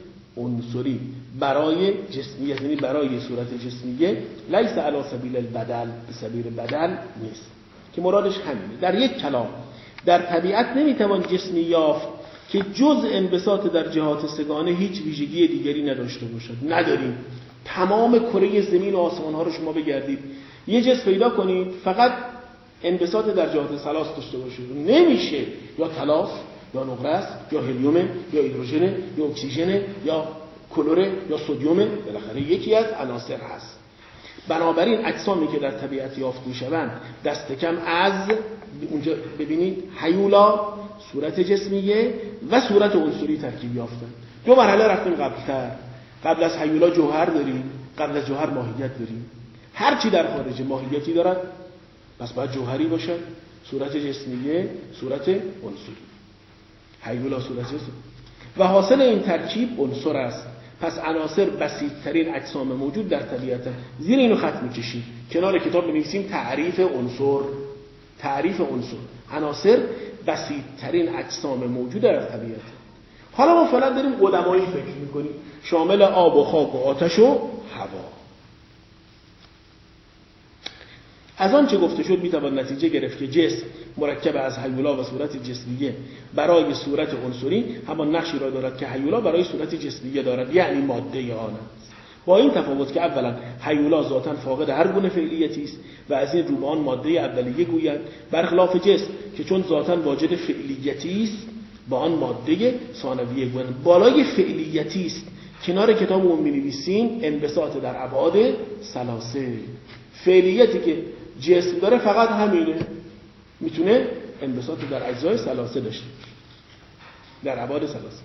عنصری برای جسمیت، یعنی برای صورت جسمیه، لیس علی سبیل البدل، به سبیل بدل نیست، که مرادش همینه. در یک کلام در طبیعت نمیتوان جسمی یافت که جز انبساط در جهات سگانه هیچ ویژگی دیگری نداشته باشد. نداریم. تمام کره زمین و آسمان ها رو شما بگردید، یه جسم پیدا کنید فقط انبساط در جهات ثلاث داشته باشه، نمیشه. یا طلاس، یا نقره است، یا هلیوم، یا هیدروژن، یا اکسیژن، یا کلوره، یا سدیم، بالاخره یکی از عناصر هست. بنابراین اجسامی که در طبیعت یافت میشوند دست کم از اونجا ببینید هیولا صورت جسمیه و صورت عنصری ترکیب یافتن. دو مرحله رفتیم قبلتر. قبل از هیولا جوهر داریم، قبل از جوهر ماهیت داریم. هر چی در خارج ماهیتی دارد پس باید جوهری باشد. صورت جسمیه، صورت عنصری. هیولا صورت جسمیه و حاصل این ترکیب عنصر است. پس عناصر بسیط‌ترین اجسام موجود در طبیعت. زیر اینو خط می‌کشیم، کنار کتاب بنویسیم تعریف عنصر. تعریف عنصر، عناصر بسیط‌ترین اجسام موجود در طبیعت. حالا ما فعلا داریم قدمایی فکر می‌کنیم، شامل آب و خاک و آتش و هوا. از آن چه گفته شد میتوان نتیجه گرفت که جسم مرکب از هیولا و صورت جسمیه برای صورت عنصری همان نقشی را دارد که هیولا برای صورت جسمیه دارد، یعنی ماده آن است. با این تفاوت که اولا هیولا ذاتاً فاقد هر گونه فعلیتی است و از این رو به آن ماده اولیه گویند، برخلاف جسم که چون ذاتاً واجد فعلیتی است با آن ماده ثانویه گویند. بالای فعلیتی است کنار کتابمون می‌نویسیم انبساط در ابعاد ثلاثه. فعلیتی که جسم داره فقط همینه، میتونه انبساط در اجزای ثلاثه داشته باشه، در ابعاد ثلاثه.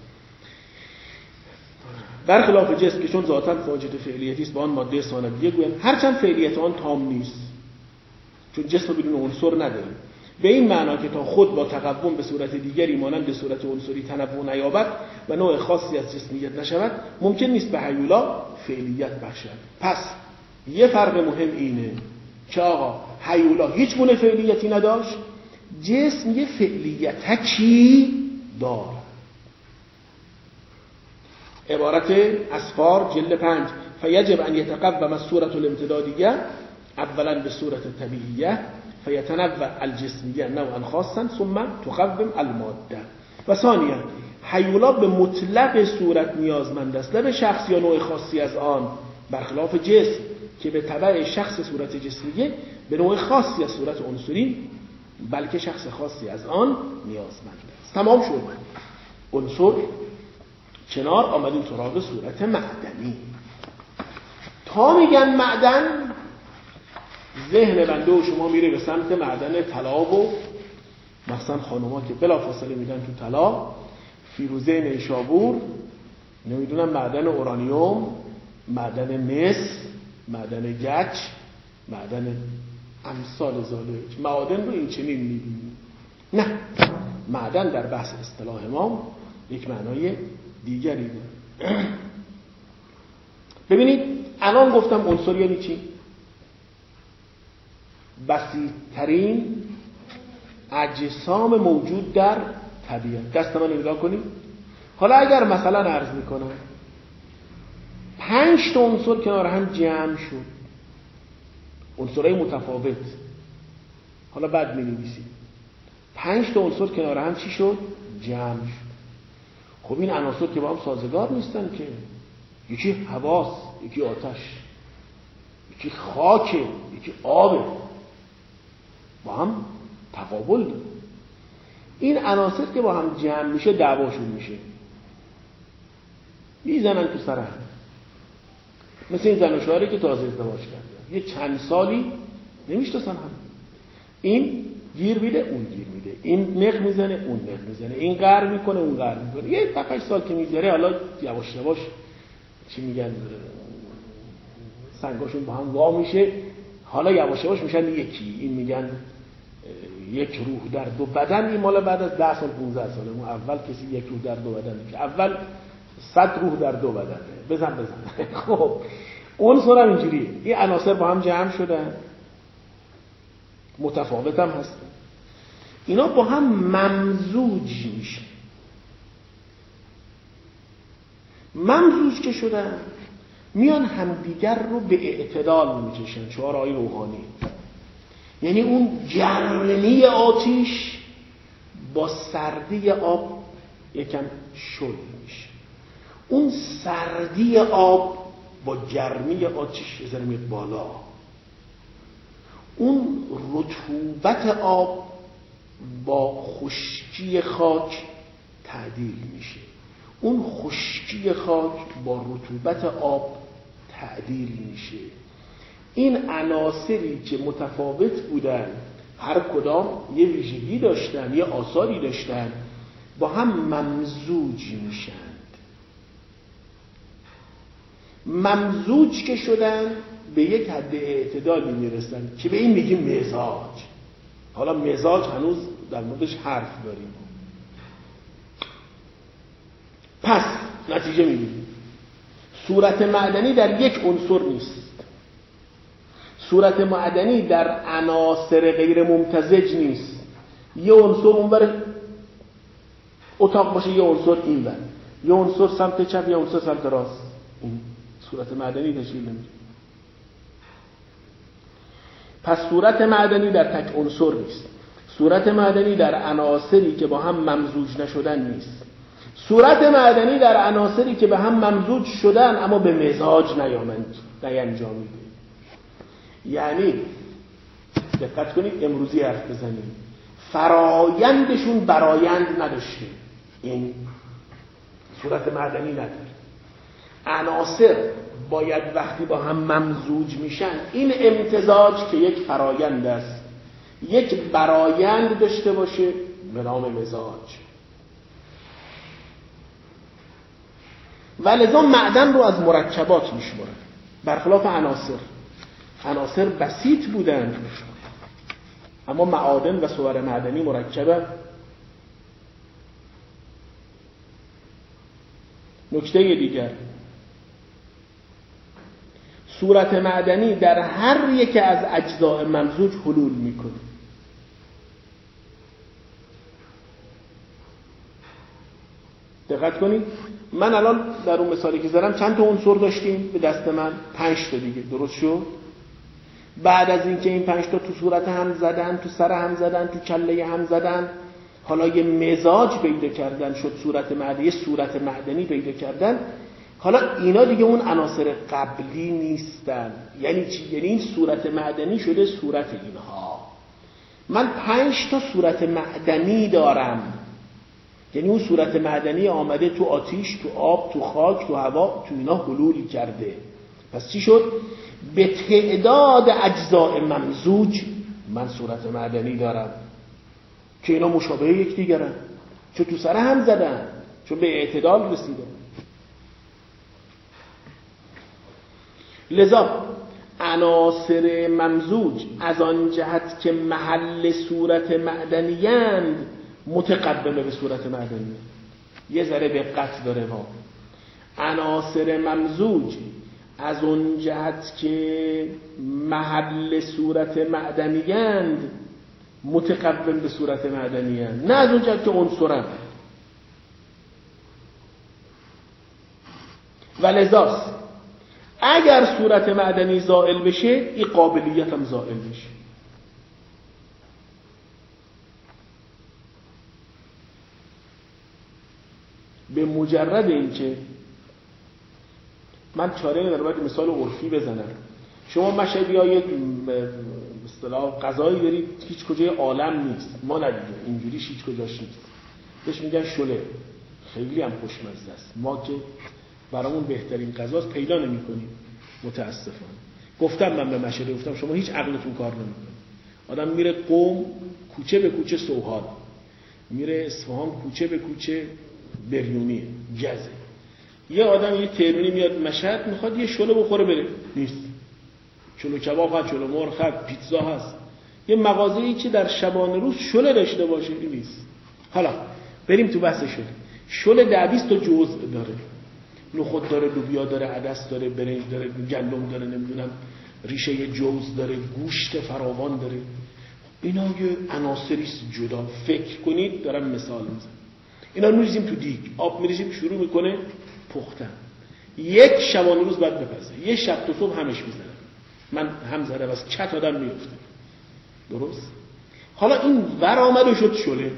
برخلاف جسم که چون ذاتاً واجد فعلیتی است با آن ماده ثانویه گویند، هرچند فعلیت آن تام نیست، چون جسم بدون عنصر نداره. به این معنا که تا خود با تقوم به صورت دیگری مانند صورت عنصری تنوع نیابد و نوع خاصی از جسمیت نشود، ممکن نیست به هیولا فعلیت بخشد. پس یه فرق مهم اینه که آقا هیولا هیچ گونه فعلیتی نداشت، جسم یه فعلیتکی دارد. عبارت اسفار جلد پنج: فیجب ان یتقوم الصورة الامتدادیه اولا به صورت طبیعیه فیتنوع الجسمیه نوعا خاصا ثم تقوم الماده. و ثانیا هیولا به مطلق صورت نیازمند است، نه به شخص یا نوع خاصی از آن، برخلاف جسم که به تبع شخص صورت جسمیه به نوع خاصی از صورت عنصری بلکه شخص خاصی از آن نیازمند است. تمام شد. عنصر کنار، آمدیم سراغ صورت معدنی. تا میگن معدن، ذهن بنده و شما میره به سمت معدن طلا و مثلا خانوما که بلافاصله میدن تو طلا، فیروزه نیشابور، نمیدونم معدن اورانیوم، معدن مس، معدن گچ، معدن امثال ذالک، معادن رو این چنین میبینیم. نه، معدن در بحث اصطلاح ما یک معنای دیگری داره. ببینید الان گفتم عنصر یعنی چی؟ بسیط‌ترین اجسام موجود در طبیعت. دست من نگاه کنید. حالا اگر مثلا عرض میکنم پنج تا عنصر کنار هم جمع شد، عنصرهای متفاوت، حالا بعد می‌نویسیم پنج تا عنصر کنار هم چی شد؟ جمع شد. خب این عناصر که با هم سازگار نیستن که، یکی هواست، یکی آتش، یکی خاکه، یکی آبه، با هم تقابل داره. این عناصر که با هم جمع میشه دعواشون میشه، میزنن تو سر هم، مثل این زن و شوهری که تازه ازدواج کردن، یه چند سالی نمیشناسن هم، این گیر میده اون گیر میده، این نق میزنه اون نق میزنه، این قهر میکنه اون قهر میکنه. یه پنج سال که میگذره حالا یواش یواش چی میگن سنگاشون با هم وا میشه، حالا یواش یواش میشن یکی. این میگن یک روح در دو بدن، این مال بعد از ده سال پونزده ساله. اون اول کسی یک روح در دو بدن که اول صد روح در دو بدنه. بزن بزن. خب عنصر هم اینجوریه، این عناصر با هم جمع شدن، متفاوت هم هستن، اینا با هم ممزوج میشن. ممزوج که شدن میان همدیگر رو به اعتدال میکشن. شعار آیه روحانی، یعنی اون گرمی آتش با سردی آب یکم شل میشه، اون سردی آب با گرمی آتش یه ذره میاد بالا، اون رطوبت آب با خشکی خاک تعدیل میشه، اون خشکی خاک با رطوبت آب تعدیل میشه. این عناصری که متفاوت بودن، هر کدام یه ویژگی داشتن، یه آثاری داشتن، با هم ممزوج میشن. ممزوج که شدن به یک حد اعتدالی میرسن که به این میگیم مزاج. حالا مزاج هنوز در موردش حرف داریم. پس نتیجه میگیریم صورت معدنی در یک عنصر نیست. صورت معدنی در عناصر غیر ممتزج نیست. یه عنصر اونور اتاق باشه، یه عنصر اینور، یه عنصر سمت چپ، یه عنصر سمت راست. این صورت معدنی تشکیل نمیده. پس صورت معدنی در تک عنصر نیست. صورت معدنی در عناصری که با هم ممزوج نشدن نیست. صورت معدنی در عناصری که به هم ممزوج شدن اما به مزاج نیامند، نینجامید. یعنی دقت کنید، امروزی حرف بزنیم، فرایندشون برایند نداشته، این صورت معدنی نداره. عناصر باید وقتی با هم ممزوج میشن این امتزاج که یک فرایند است، یک برایند داشته باشه به نام مزاج. و لذا معدن رو از مرکبات میشماره، برخلاف عناصر. عناصر بسیط بودن اما معادن و صور معدنی مرکبه. نکته دیگر، صورت معدنی در هر یک از اجزاء ممزوج حلول میکنه. دقت کنید، من الان در اون مثالی که زدم چند تا عنصر داشتیم به دست من؟ پنج تا دیگه، درست شد؟ بعد از اینکه این پنج تا تو صورت هم زدن، تو سر هم زدن، تو کله هم زدن، حالا یه مزاج پیدا کردن، شد صورت معدنی، یه صورت معدنی پیدا کردن. حالا اینا دیگه اون عناصر قبلی نیستن. یعنی چی؟ یعنی این صورت معدنی شده صورت اینها. من پنج تا صورت معدنی دارم، یعنی اون صورت معدنی آمده تو آتیش، تو آب، تو خاک، تو هوا، تو اینا حلول کرده. پس چی شد؟ به تعداد اجزاء ممزوج من صورت معدنی دارم که اینا مشابه یکدیگرن، چون تو سر هم زدن، چون به اعتدال رسیدن. لذا عناصر ممزوج از آن جهت که محل صورت معدنی‌اند متقدمه به صورت معدنی. یه ذره دقت داره ها. عناصر ممزوج از اون جهت که محل صورت معدنی‌اند متقدم به صورت معدنی‌اند، نه از اون جهت که عنصرن. و لذاست اگر صورت معدنی زائل بشه این قابلیت هم زائل بشه. به مجرد اینکه من چاره ندارم باید مثال عرفی بزنم، شما مشهدی ها یک اصطلاح غذایی دارید هیچ کجای عالم نیست، ما ندیدیم اینجوریش هیچ کجاش نیست، بهش میگن شله، خیلی هم خوشمزه است، ما که برامون بهترین غذاست پیدا نمی‌کنیم متاسفانه. گفتم من به مشهدی، گفتم شما هیچ عقلتون کار نمی‌کنه. آدم میره قم کوچه به کوچه سوهان، میره اصفهان کوچه به کوچه بریونی جزه. یه آدم یه تهرانی میاد مشهد میخواد یه شله بخوره بره، نیست. چلو کباب هست، چلو مرغ هست، پیتزا هست. یه مغازه‌ای که در شبانه روز شله داشته باشه نیست. حالا بریم تو بحث شله. شله ده بیست تا جزء داره. نخود داره، لوبیا داره، عدس داره، برنج داره، گندم داره، نمیدونم ریشه جوز داره، گوشت فراوان داره. اینا یه عناصری جدا. فکر کنید دارم مثال میزنم. اینا رو می‌ریزیم تو دیگ، آب می‌ریزیم شروع میکنه پختن. یک شبانه روز بعد بپزه، یه شب تا صبح همش میزنه. من هم زدم از چت آدم میفته. درست؟ حالا این ور آمد و شد شله.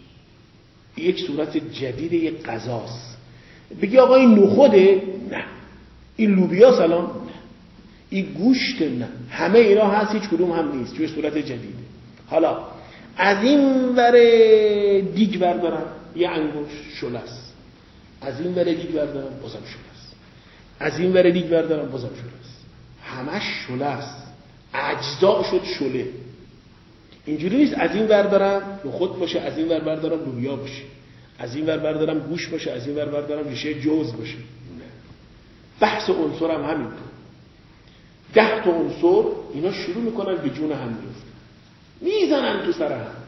یک صورت جدید یک غذاست. بگی آقا این نخوده؟ نه. این لوبیا سلام؟ نه. این گوشت؟ نه. همه اینا هست، هیچ کدوم هم نیست، توی صورت جدیده. حالا از این ور دیگ بردارم یه انگوش شله است، از این ور دیگ بردارم بازم شله است، از این ور دیگ بردارم بازم شله است، همش شله است، اجزا شد شله. اینجوری نیست از این ور بردارم نخود باشه، از این ور بردارم لوبیا باشه، از این ور بردارم گوشت باشه، از این ور بردارم ریشه جوز باشه. نه. بحث عنصر هم همین. ده تا عنصر اینا شروع میکنن به جون هم میفتن، میزنن تو سر هم،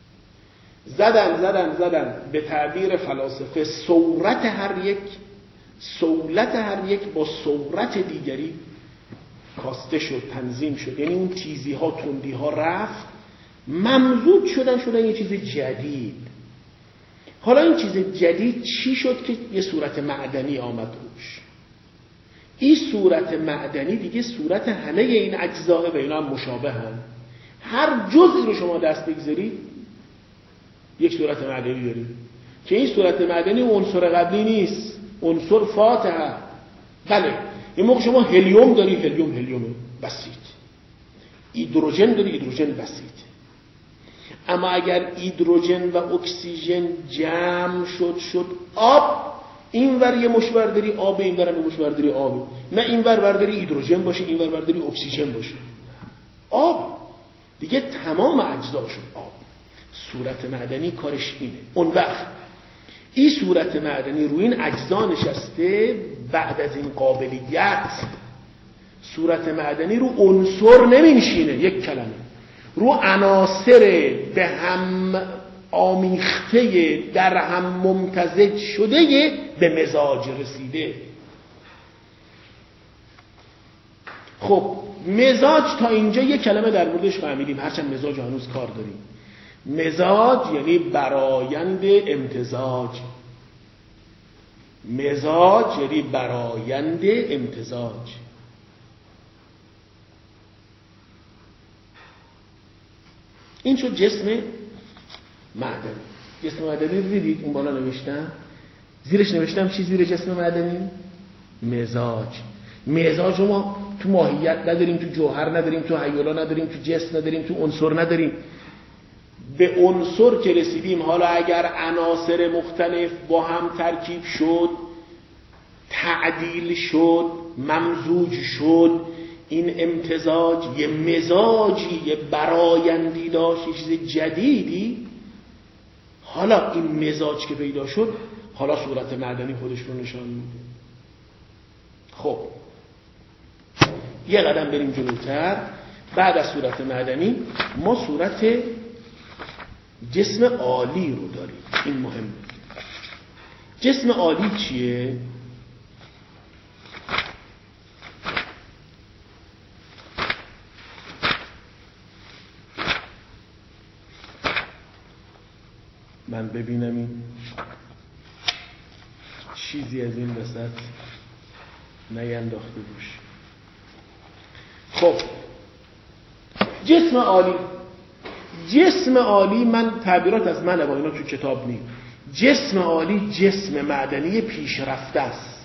زدن زدن زدن به تعبیر فلاسفه صورت هر یک صولت هر یک با صورت دیگری کاسته شد، تنظیم شد، یعنی اون تیزی ها تندی ها رفت، ممزوج شدن شدن یه چیز جدید. حالا این چیز جدید چی شد که یه صورت معدنی آمد روش؟ این صورت معدنی دیگه صورت همه این اجزاء و اینا هم مشابه هم. هر جزئی رو شما دست بگذارید یک صورت معدنی دارید که این صورت معدنی عنصر قبلی نیست، عنصر فاتحه. بله این موقع شما هلیوم داری، هلیوم هلیوم بسیط، هیدروژن داری، هیدروژن بسیط. اما اگر هیدروژن و اکسیژن جمع شد شد آب، اینور یه مشور داری آب، اینور هم یه مشور داری آب، نه اینور برداری هیدروژن باشه اینور برداری اکسیژن باشه، آب دیگه تمام اجزا شد آب. صورت معدنی کارش اینه. اون وقت این صورت معدنی روی این اجزا نشسته، بعد از این قابلیت صورت معدنی رو عنصر نمی‌نشینه، یک کلمه رو عناصر به هم آمیخته در هم ممتزج شده به مزاج رسیده. خب مزاج تا اینجا یک کلمه در موردش فهمیدیم، هرچند مزاج هنوز کار داریم. مزاج یعنی برایند امتزاج، مزاج یعنی برایند امتزاج. این شد جسم معدنی. جسم معدنی رو دیدید اون بالا نوشتم، زیرش نوشتم چی زیر جسم معدنی؟ مزاج. مزاج رو ما تو ماهیت نداریم، تو جوهر نداریم، تو هیولا نداریم، تو جسم نداریم، تو عنصر نداریم. به عنصر که رسیدیم، حالا اگر عناصر مختلف با هم ترکیب شد، تعدیل شد، ممزوج شد، این امتزاج یه مزاجی، یه برایندی داشت، یه چیز جدیدی. حالا این مزاج که پیدا شد، حالا صورت معدنی خودش رو نشان میده. خب یه قدم بریم جلوتر. بعد از صورت معدنی ما صورت جسم عالی رو داریم. این مهمه. جسم عالی چیه؟ من ببینم این چیزی از این وسط نینداخته باشه. خب جسم عالی، جسم عالی من تعبیرات از منه با اینا تو کتاب نیم. جسم عالی جسم معدنی پیشرفته است.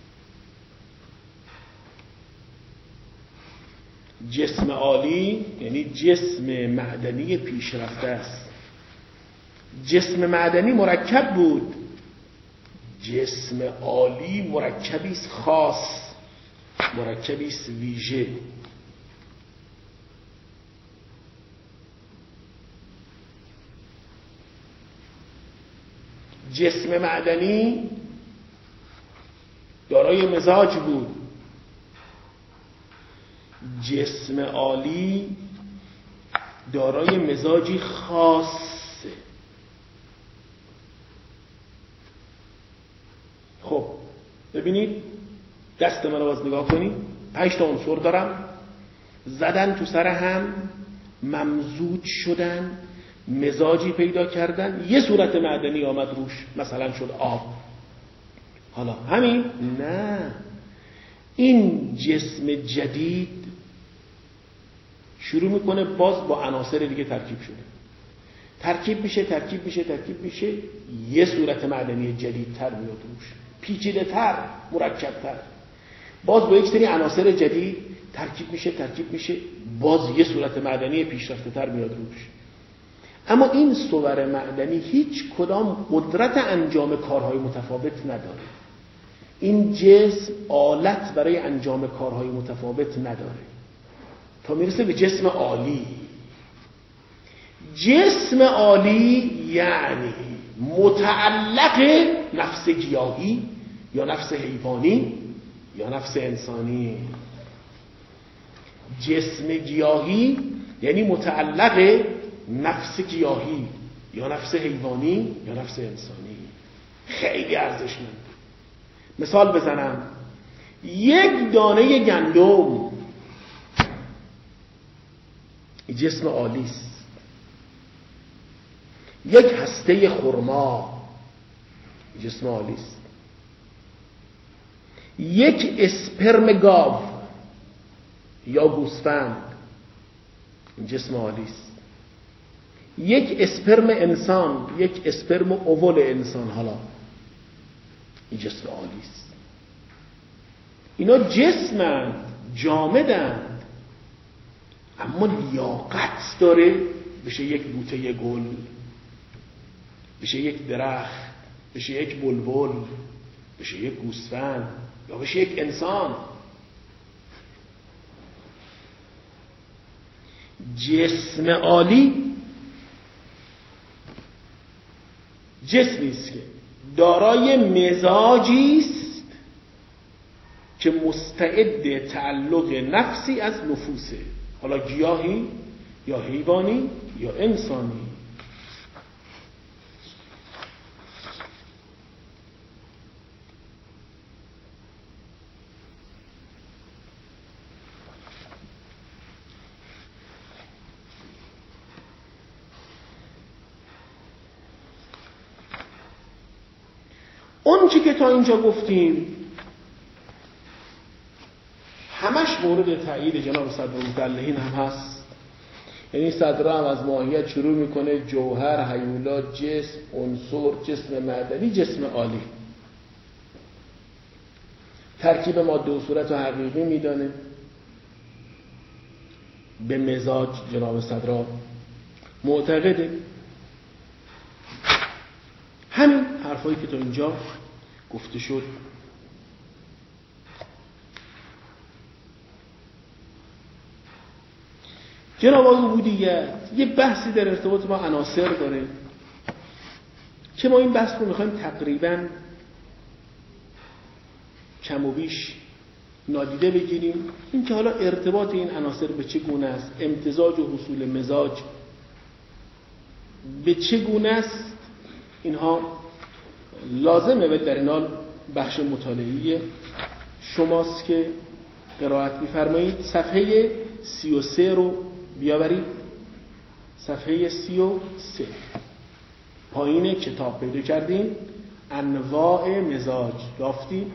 جسم عالی یعنی جسم معدنی پیشرفته است. جسم معدنی مرکب بود، جسم عالی مرکبی است خاص، مرکبی است ویژه. جسم معدنی دارای مزاج بود، جسم عالی دارای مزاجی خاصه. خب ببینید دست من رو باز نگاه کنید، پنج تا عنصر دارم، زدن تو سر هم، ممزوج شدن، مزاجی پیدا کردن، یه صورت معدنی آمد روش، مثلا شد آب. حالا همین؟ نه، این جسم جدید شروع میکنه باز با عناصر دیگه ترکیب شده، ترکیب میشه ترکیب میشه ترکیب میشه یه صورت معدنی جدیدتر میاد روش، پیچیده تر، مرکب تر، باز با یک سری عناصر جدید ترکیب میشه ترکیب میشه باز یه صورت معدنی پیشرفته تر میاد روش. اما این صور معدنی هیچ کدام قدرت انجام کارهای متفاوت نداره. این جسم آلت برای انجام کارهای متفاوت نداره تا میرسه به جسم عالی. جسم عالی یعنی متعلق نفس گیاهی یا نفس حیوانی یا نفس انسانی. جسم گیاهی یعنی متعلق نفس گیاهی یا نفس حیوانی یا نفس انسانی. خیلی ارزشمنده. مثال بزنم، یک دانه گندم جسم عالی است، یک هسته خرما جسم عالی است، یک اسپرم گاو یا گوسفند جسم عالی است، یک اسپرم انسان، یک اسپرم اوول انسان، حالا این جسم عالی است. اینا جسمند، جامدند، اما لیاقت داره بشه یک بوته گل، بشه یک درخت، بشه یک بلبل، بشه یک گوسفند یا بشه یک انسان. جسم عالی جسمی است که دارای مزاجی است که مستعد تعلق نفسی از نفوسه، حالا گیاهی یا حیوانی یا انسانی. اون چی که تا اینجا گفتیم همش مورد تایید جناب صدر المدلحین هم هست. یعنی صدر هم از ماهیت شروع میکنه، جوهر، هیولا، جسم، عنصر، جسم معدنی، جسم عالی. ترکیب ماده و صورت و حقیقی میدانه. به مزاج جناب صدر معتقده. همین حرفایی که تا اینجا گفته شد. جناب آقای عبودیت یه بحثی در ارتباط با عناصر داره که ما این بحث رو میخوایم تقریباً کم و بیش نادیده بگیریم. این که حالا ارتباط این عناصر به چه گونه است، امتزاج و حصول مزاج به چه گونه است، اینها لازمه و در این حال بخش مطالعه‌ای شماست که قرائت می‌فرمایید. صفحه سی و سه رو بیاورید، صفحه سی و سه پایین کتاب پیدا کردیم، انواع مزاج یافتیم.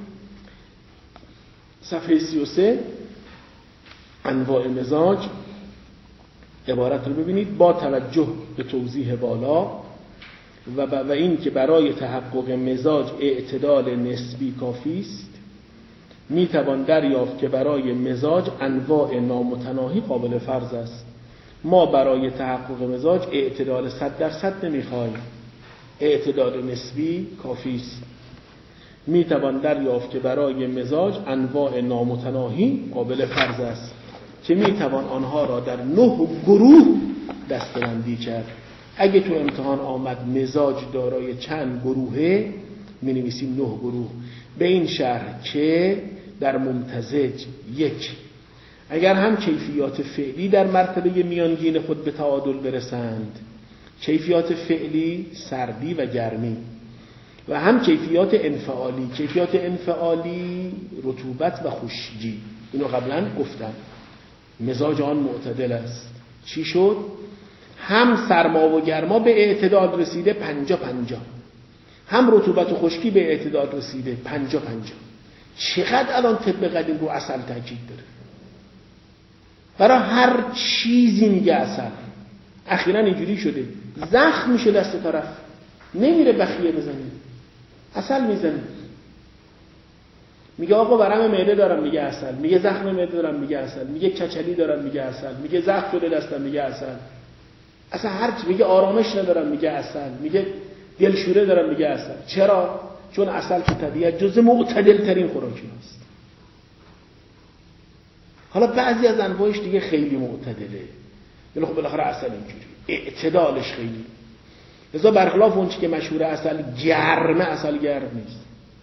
صفحه سی و سه انواع مزاج عبارت رو ببینید. با توجه به توضیح بالا و و این که برای تحقق مزاج اعتدال نسبی کافی است، می توان دریافت که برای مزاج انواع نامتناهی قابل فرض است. ما برای تحقق مزاج اعتدال صد درصد نمیخواهیم، اعتدال نسبی کافی است. می توان دریافت که برای مزاج انواع نامتناهی قابل فرض است که می توان آنها را در نه گروه دسته‌بندی کرد. اگه تو امتحان آمد مزاج دارای چند گروهه، می نویسیم نه گروه، به این شرح که در ممتزج یک، اگر هم کیفیات فعلی در مرتبه میانگین خود به تعادل برسند، کیفیات فعلی سردی و گرمی، و هم کیفیات انفعالی، کیفیات انفعالی رطوبت و خشکی، اینو قبلا گفتم. مزاج آن معتدل است. چی شد؟ هم سرما و گرما به اعتدال رسیده پنجا پنجا، هم رطوبت و خشکی به اعتدال رسیده پنجا پنجا. چقدر الان طب قدیم رو عسل تاکید داره، برای هر چیزی میگه عسل. اخیراً اینجوری شده زخم میشه دست طرف، نمیره بخیه بزنه، عسل میزنه. میگه آقا ورم معده دارم، میگه عسل. میگه زخم معده دارم، میگه عسل. میگه کچلی دارم، میگه عسل. میگه زخم شده دستم، میگه عسل. اصلا هر چی میگه آرامش ندارم، میگه عسل. میگه دلشوره دارم، میگه عسل. چرا؟ چون عسل تو طبیعت جزء معتدل ترین خوراکی است. حالا بعضی از انواعش دیگه خیلی معتدله، ولی خب بالاخره عسل اینجوری اعتدالش خیلی. لذا برخلاف اون چی که مشهور عسل گرمه، عسل گرم نیست.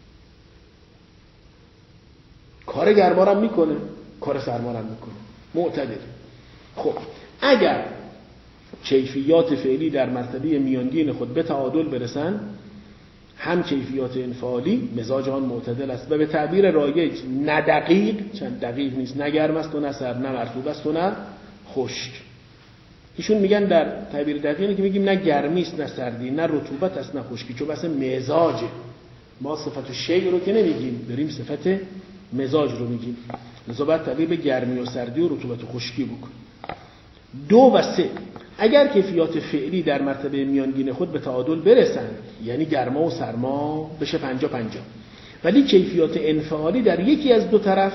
کار گرما رو میکنه، کار سرما رو میکنه، معتدل. خب اگر کیفیات فعلی در مرتبه میانگین خود به تعادل برسن، هم کیفیات انفعالی مزاج آن معتدل است و به تعبیر رایج نه دقیق، چند دقیق نیست، نه گرم است و نه سرد، نه مرطوب است و نه خشک. ایشون میگن در تعبیر دقیقی که میگیم نه گرمی است نه سردی، نه رطوبت است نه خشکی، چون بس مزاجه. ما صفت شیء رو که نمیگیم، داریم صفت مزاج رو میگیم. لذا باید تعبیر به گرمی و سردی و رطوبت و خشکی بکن. دو و سه، اگر کیفیات فعلی در مرتبه میانگین خود به تعادل برسند، یعنی گرما و سرما بشه پنجا پنجا، ولی کیفیات انفعالی در یکی از دو طرف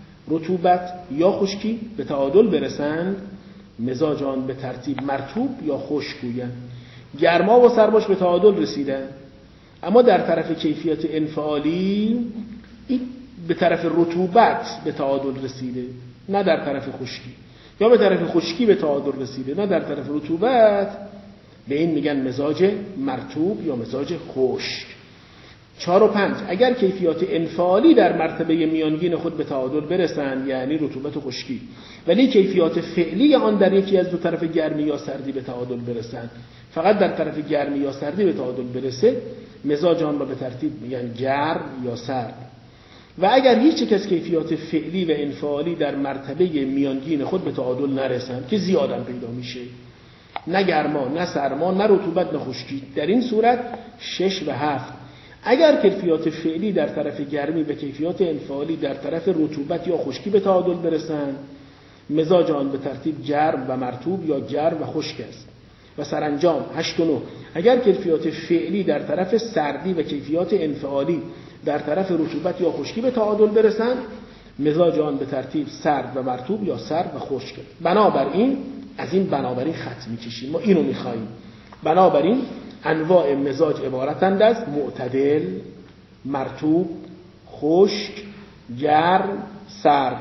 رطوبت یا خشکی به تعادل برسند، مزاج آن به ترتیب مرطوب یا خشک گویند. گرما و سرماش به تعادل رسیدن، اما در طرف کیفیات انفعالی این به طرف رطوبت به تعادل رسیده، نه در طرف خشکی، یا به طرف خشکی به تعادل رسیده، نه در طرف رطوبت. به این میگن مزاج مرطوب یا مزاج خشک. چهار و پنج، اگر کیفیات انفعالی در مرتبه میانگین خود به تعادل برسند، یعنی رطوبت و خشکی، ولی کیفیات فعلی آن در یکی از دو طرف گرمی یا سردی به تعادل برسند، فقط در طرف گرمی یا سردی به تعادل برسه، مزاج آن را به ترتیب میگن گرم یا سرد. و اگر هیچ یک از کیفیات فعلی و انفعالی در مرتبه میانگین خود به تعادل نرسند، که زیادن پیدا میشه، نه گرما نه سرما نه رطوبت نه خشکی، در این صورت شش و هفت، اگر کیفیات فعلی در طرف گرمی و کیفیات انفعالی در طرف رطوبت یا خشکی به تعادل برسند، مزاج آن به ترتیب گرم و مرطوب یا گرم و خشک است. و سرانجام هشت و نه، اگر کیفیات فعلی در طرف سردی و کیفیات انفعالی در طرف رطوبت یا خشکی به تعادل برسند، مزاج آن به ترتیب سرد و مرطوب یا سرد و خشک. بنابراین از این بنابراین خط میکشیم، ما اینو میخواییم. بنابراین انواع مزاج عبارتند از معتدل، مرطوب، خشک، گرم، سرد.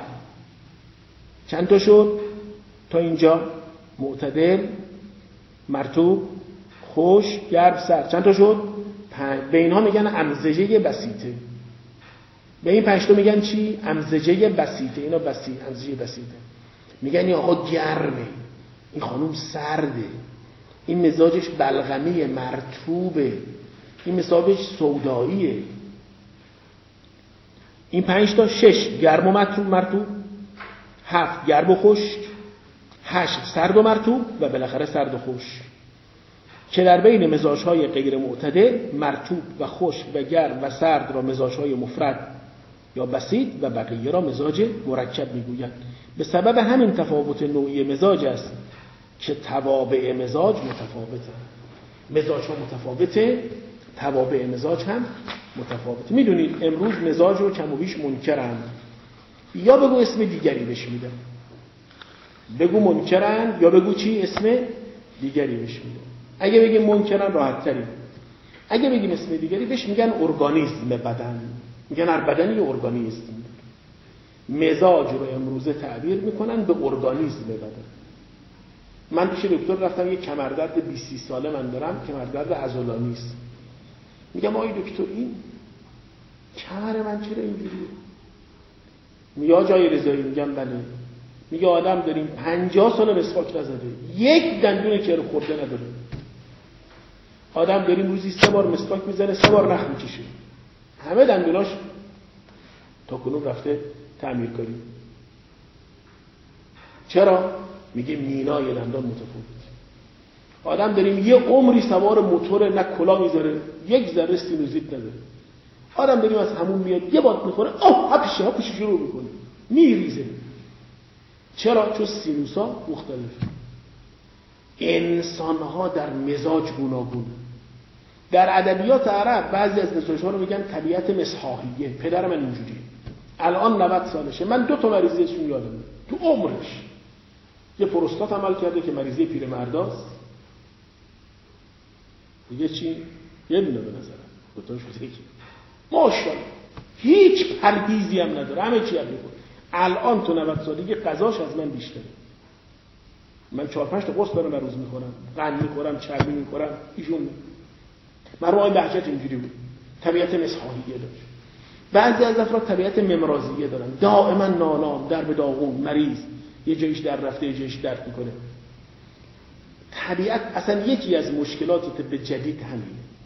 چند تا شد تا اینجا؟ معتدل، مرطوب، خشک، گرم، سرد. چند تا شد؟ پنج. به اینها میگن امزجه بسیطه. به این پنج تا میگن چی؟ امزجه بسیطه. اینا بسیط، امزجه بسیطه. میگن این آقا گرمه، این خانوم سرده، این مزاجش بلغمی مرطوبه، این مزاجش سوداییه. این پنج تا شش گرم و مرطوب، مرطوب، هفت گرم و خشک، هشت سرد و مرطوب و بالاخره سرد و خشک، که در بین مزاج‌های غیر معتدل مرطوب و خشک و گرم و سرد را مزاج‌های مفرد یا بسیط و بقیه را مزاج مرکب می‌گویند. به سبب همین تفاوت نوعی مزاج است که توابع مزاج متفاوته. مزاج‌ها متفاوته، توابع مزاج هم متفاوته. میدونید امروز مزاج رو کم و بیش منکرن، یا بگو اسم دیگری بهش میدن، بگو منکرن یا بگو چی؟ اسم دیگری بهش میدن. اگه بگیم منکرن راحت تریم، اگه بگیم اسم دیگری بهش میگن ارگانیسم بدن، میگن هر بدنی یه ارگانیسم. مزاج رو امروزه تعبیر میکنن به ارگانیسم بدن. من پیش دکتر رفتم، یه کمردرد بیست ساله من دارم، کمردرد عضلانی است. میگم آی دکتر این کمر من چرا اینجوریه؟ میگه جای رضایی. میگم بله. میگه آدم داریم پنجاه سال مسواک نزده، یک دندون چرا خورده نداره. آدم داریم روزی سه بار مسواک میزنه، سه بار نخ میکشه، همه دندوناش تا کنون رفته تعمیر کاری. چرا؟ میگه مینای دندان متفاوته. آدم داریم یه عمری سوار موتور، نه کلا میذاره، یک ذره سینوزیت نداره. آدم داریم از همون میاد یه باد میخوره، آه هپشه هپشه شروع میکنه میریزه. چرا؟ چون سینوسا مختلفه. انسانها در مزاج گوناگونه. در ادبیات عرب بعضی از مزاج‌ها رو میگن طبیعت مصحاحیه. پدر من اینجوریه، الان نود سالشه، من دو تا مریضیشون یادمه تو عمرش. یه پروستات عمل کرده که مریضی پیرمرداست، دیگه چی؟ یه دونه به نظرم دو تاش بوده که ماشاءالله هیچ پرهیزی هم نداره، همه چی هم میکنه. الان تو نود سالگی قضاش از من بیشتره. من چهار پنج تا قرص دارم هر روز میخورم، قند میخورم، چربی میخورم، ایشون مرحوم بهجت اینجوری بود، طبیعت مصحاحیه داشت. بعضی از افراد طبیعت ممرازیه دارن، دائما نالام، در به داغون، مریض، یه جایش در رفته یه جایش درد میکنه. طبیعت اصلا یکی از مشکلات طب جدید همینه.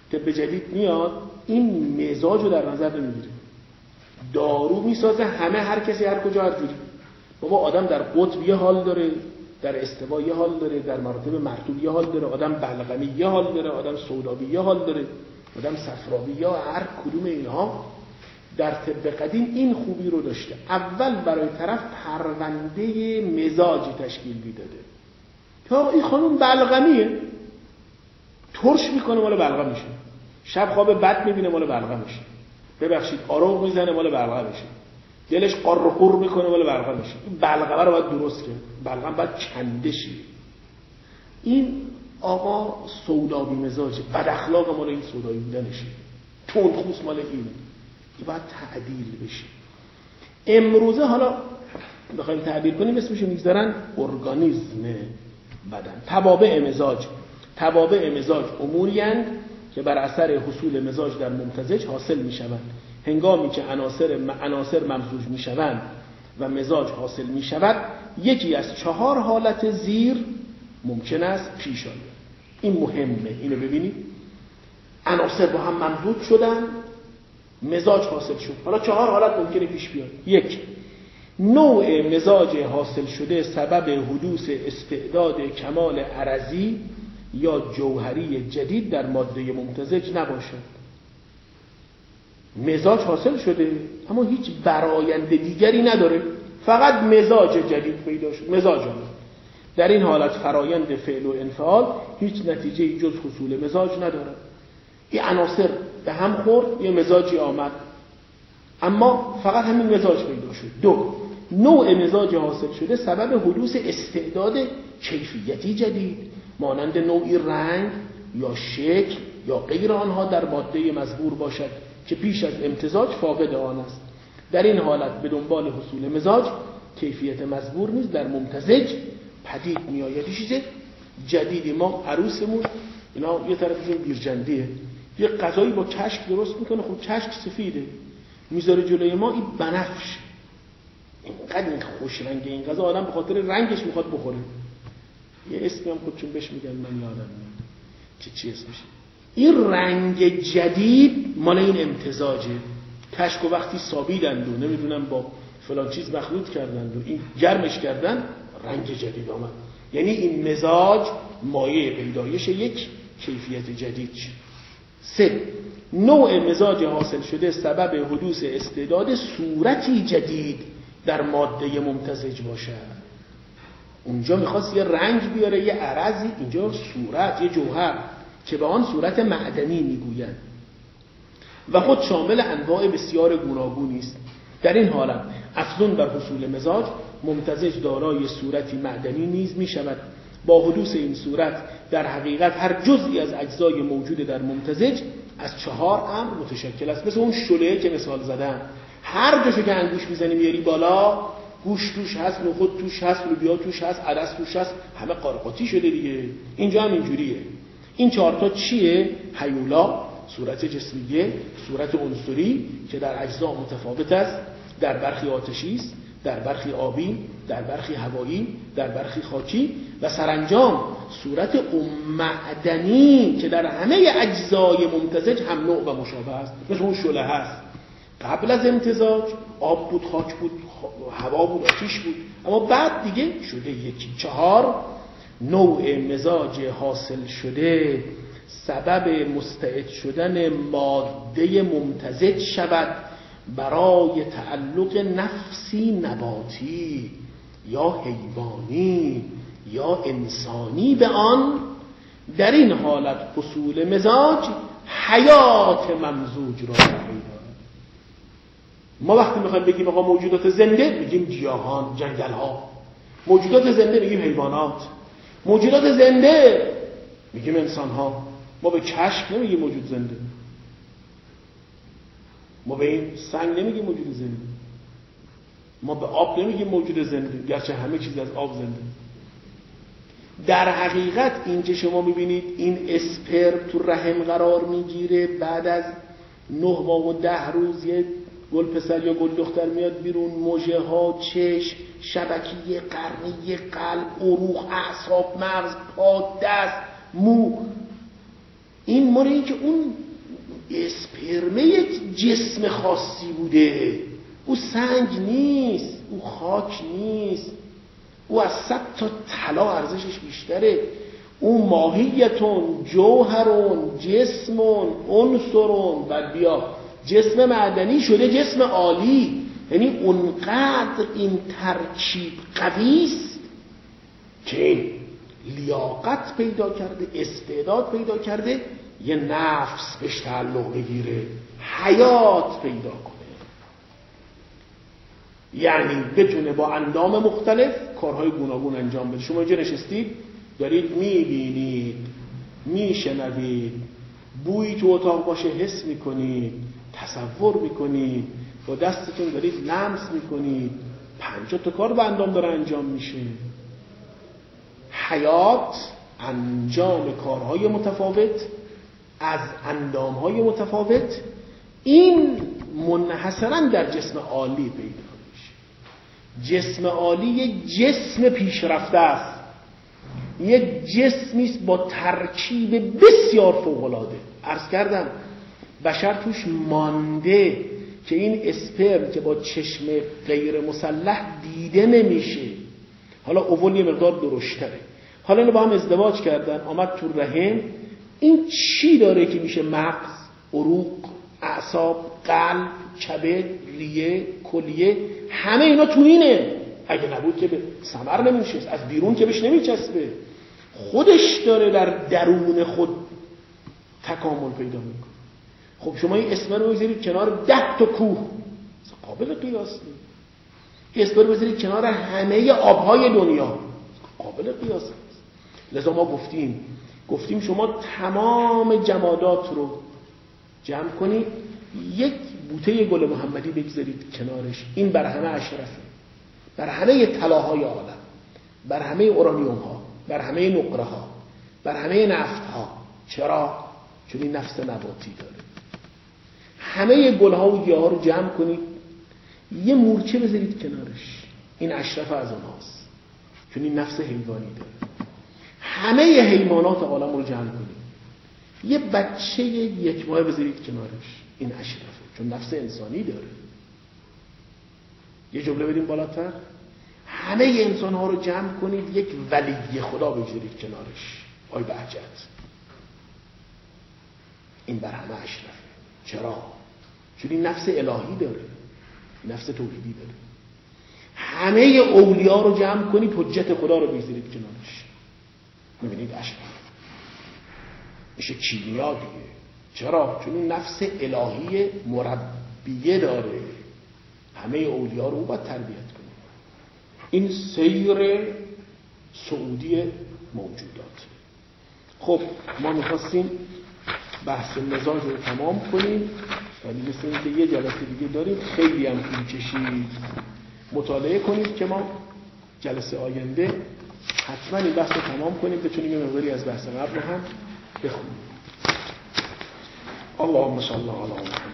طب جدید میاد این مزاج رو در نظر نمیگیره، دارو میسازه همه هر کسی هر کجا هر جوری. بابا آدم در قطب یه حال داره، در استوا یه حال داره، در مراتب مرطوب یه حال داره، آدم بلغمی یه حال داره، آدم سودابی یه حال داره، آدم صفراوی، یا هر کدوم اینها در طب قدیم این خوبی رو داشته. اول برای طرف پرونده مزاجی تشکیل میداده تا این خانم بلغمیه، ترش میکنه مال بلغم میشه، شب خواب بد میبینه مال بلغم میشه، ببخشید آروغ میزنه مال بلغم میشه، دلش قر قر میکنه مال بلغم میشه. این بلغمه رو باید درست کرد، بلغم باید کنده شه. این آقا سودابی مزاجه، بد اخلاق مال این سودابی بودنشه، تندخوس مال اینه، این باید تعدیل بشه. امروزه حالا بخوایم تعبیر کنیم اسمشو میگذارن ارگانیسم بدن، توابع مزاج. توابع مزاج اموری اند که بر اثر حصول مزاج در ممتزج حاصل میشوند. هنگامی که عناصر عناصر ممزوج میشوند و مزاج حاصل میشود، یکی از چهار حالت زیر ممکن است پیش آید. این مهمه، اینو ببینید. عناصر با هم ممزوج شدن، مزاج حاصل شد. حالا چهار حالت ممکنه پیش بیاد. یک، نوع مزاج حاصل شده سبب حدوث استعداد کمال عرضی یا جوهری جدید در ماده ممتزج نباشد. مزاج حاصل شده اما هیچ برآیند دیگری نداره، فقط مزاج جدید پیدا شد، مزاج آمد. در این حالت فرایند فعل و انفعال هیچ نتیجه جز حصول مزاج نداره. این عناصر به هم خورد، یه مزاجی آمد، اما فقط همین مزاج پیدا شد. دو، نوع مزاج حاصل شده سبب حدوث استعداد کیفیتی جدید مانند نوعی رنگ یا شکل یا غیر آنها در ماده مزبور باشد که پیش از امتزاج فاقد آن است. در این حالت به دنبال حصول مزاج کیفیت مزبور نیز در ممتزج پدید می آید. چیز جدیدی، ما عروسمون اینا یه طرفشون بیرجندیه، یه غذایی با کشک درست میکنه، خب کشک سفیده، میذاره جلوی ما، این بنفش، اینقدر این خوش رنگه این غذا، آدم به خاطر رنگش میخواد بخوره. یه اسمی هم خودشون بهش میگن، من یادم نمیاد که چی اسمشه. این رنگ جدید مال این امتزاجه. کشک و وقتی سابیدند و نمیدونم با فلان چیز مخلوط کردند و این گرمش کردن، رنگ جدید آمد. یعنی این مزاج مایه پیدایش یک کیفیت جدید شد. سه، نوع مزاج حاصل شده سبب حدوث استعداد صورتی جدید در ماده ممتزج باشد. اونجا میخواست یه رنگ بیاره، یه عرضی، اینجا صورت، یه جوهر که به آن صورت معدنی میگویند و خود شامل انواع بسیار گوناگونی است. در این حالت افزون بر حصول مزاج ممتزج دارای صورتی معدنی نیز می شود. با حدوث این صورت در حقیقت هر جزئی از اجزای موجود در ممتزج از چهار امر متشکل است. مثل اون شله‌ای که مثال زدم، هر جاشو که انگوش میزنی میاری بالا، گوش توش هست، نخود توش هست، لوبیا توش هست، عدس توش هست، همه قارقاتی شده دیگه. اینجا هم اینجوریه. این چهار تا چیه؟ هیولا، صورت جسمیه، صورت عنصری که در اجزا متفاوت است، در برخی آتشی است، در برخی آبی، در برخی هوایی، در برخی خاکی، و سرانجام صورت معدنی که در همه اجزای ممتزج هم نوع و مشابه است. مثل اون شعله هست، قبل از امتزاج آب بود، خاک بود، هوا بود، آتش بود، اما بعد دیگه شده یکی. چهار، نوع مزاج حاصل شده سبب مستعد شدن ماده ممتزج شود برای تعلق نفسی نباتی یا حیوانی یا انسانی به آن. در این حالت حصول مزاج حیات ممزوج را پیدا. ما وقتی میخوایم بگیم آقا موجودات زنده میگیم گیاهان، جنگل ها. موجودات زنده میگیم حیوانات. موجودات زنده میگیم انسان ها. ما به کشف نمیگیم موجود زنده، ما به این سنگ نمیگیم موجود زنده، ما به آب نمیگیم موجود زنده، گرچه همه چیز از آب زنده. در حقیقت این که شما میبینید این اسپرم تو رحم قرار میگیره، بعد از نه ماه و ده روز یه گل پسر یا گل دختر میاد بیرون، مژه ها، چشم، شبکیه قرنیه، قلب، عروق، اعصاب، مغز، پا، دست، مو، این مال این که اون اسپرمه یک جسم خاصی بوده، او سنگ نیست، او خاک نیست، او از صد تا طلا ارزشش بیشتره. او ماهیتون، جوهرون، جسمون، عنصرون، بعد بیا جسم معدنی شده جسم عالی. یعنی اونقدر این ترکیب قویست که این لیاقت پیدا کرده، استعداد پیدا کرده یه نفس بهش تعلق بگیره، حیات پیدا کنه، یعنی بتونه با اندام مختلف کارهای گوناگون انجام بده. شما اینجا نشستید دارید میبینید، میشنوید، بویی تو اتاق باشه حس میکنید، تصور میکنید، با دستتون دارید لمس میکنید، پنجاه تا کار با اندام داره انجام میشه. حیات انجام کارهای متفاوت از اندامهای متفاوت، این منحصرا در جسم عالی پیدا میشه. جسم عالی یک جسم پیشرفته است، یک جسمیست با ترکیب بسیار فوق‌العاده. عرض کردم بشر توش مانده که این اسپرم که با چشم غیر مسلح دیده نمیشه، حالا اوول یه مقدار درشتره، حالا اینو با هم ازدواج کردن، آمد تو رحم، این چی داره که میشه مغز، عروق، اعصاب، قلب، کبد، ریه، کلیه، همه اینا تو اینه. اگه نبود که به ثمر نمیشه، از بیرون که بهش نمیچسبه، خودش داره در درون خود تکامل پیدا میکنه. خب شما این اسم رو بذارید کنار ده تا کوه، قابل قیاس نیست. این اسم رو بذارید کنار همه آبهای دنیا، قابل قیاس نیست. لذا ما گفتیم گفتیم شما تمام جمادات رو جمع کنید، یک بوته گل محمدی بگذارید کنارش، این بر همه اشرفه، بر همه طلاهای عالم، بر همه اورانیوم ها، بر همه نقره ها، بر همه نفت ها. چرا؟ چون این نفس نباتی داره. همه گل ها و گیاه ها رو جمع کنید، یه مورچه بذارید کنارش، این اشرف از اونهاست، چون این نفس حیوانی داره. همه حیوانات عالم رو جمع کنید، یه بچه یک ماه بذارید کنارش، این اشرفه، چون نفس انسانی داره. یه جمله بریم بالاتر، همه انسان ها رو جمع کنید، یک ولی خدا بذارید کنارش، آی بهجت، این بر همه اشرفه. چرا؟ چون این نفس الهی داره، نفس توحیدی داره. همه اولیا رو جمع کنید، حجت خدا رو بذارید کنارش، میبینید اشرف میشه کیمیا دیگه. چرا؟ چون این نفس الهی مربیه داره، همه اولیا رو باید تربیت کنید. این سیر سعودی موجودات. خب ما میخواستیم بحث مزاج رو تمام کنیم، ولی مثل این که یه جلسه دیگه داریم، خیلی هم طول کشید. مطالعه کنید که ما جلسه آینده حتما این بحث رو تمام کنیم، بتونیم یه مقداری از بحث قبل رو هم بخونیم. اللهم صل علی محمد.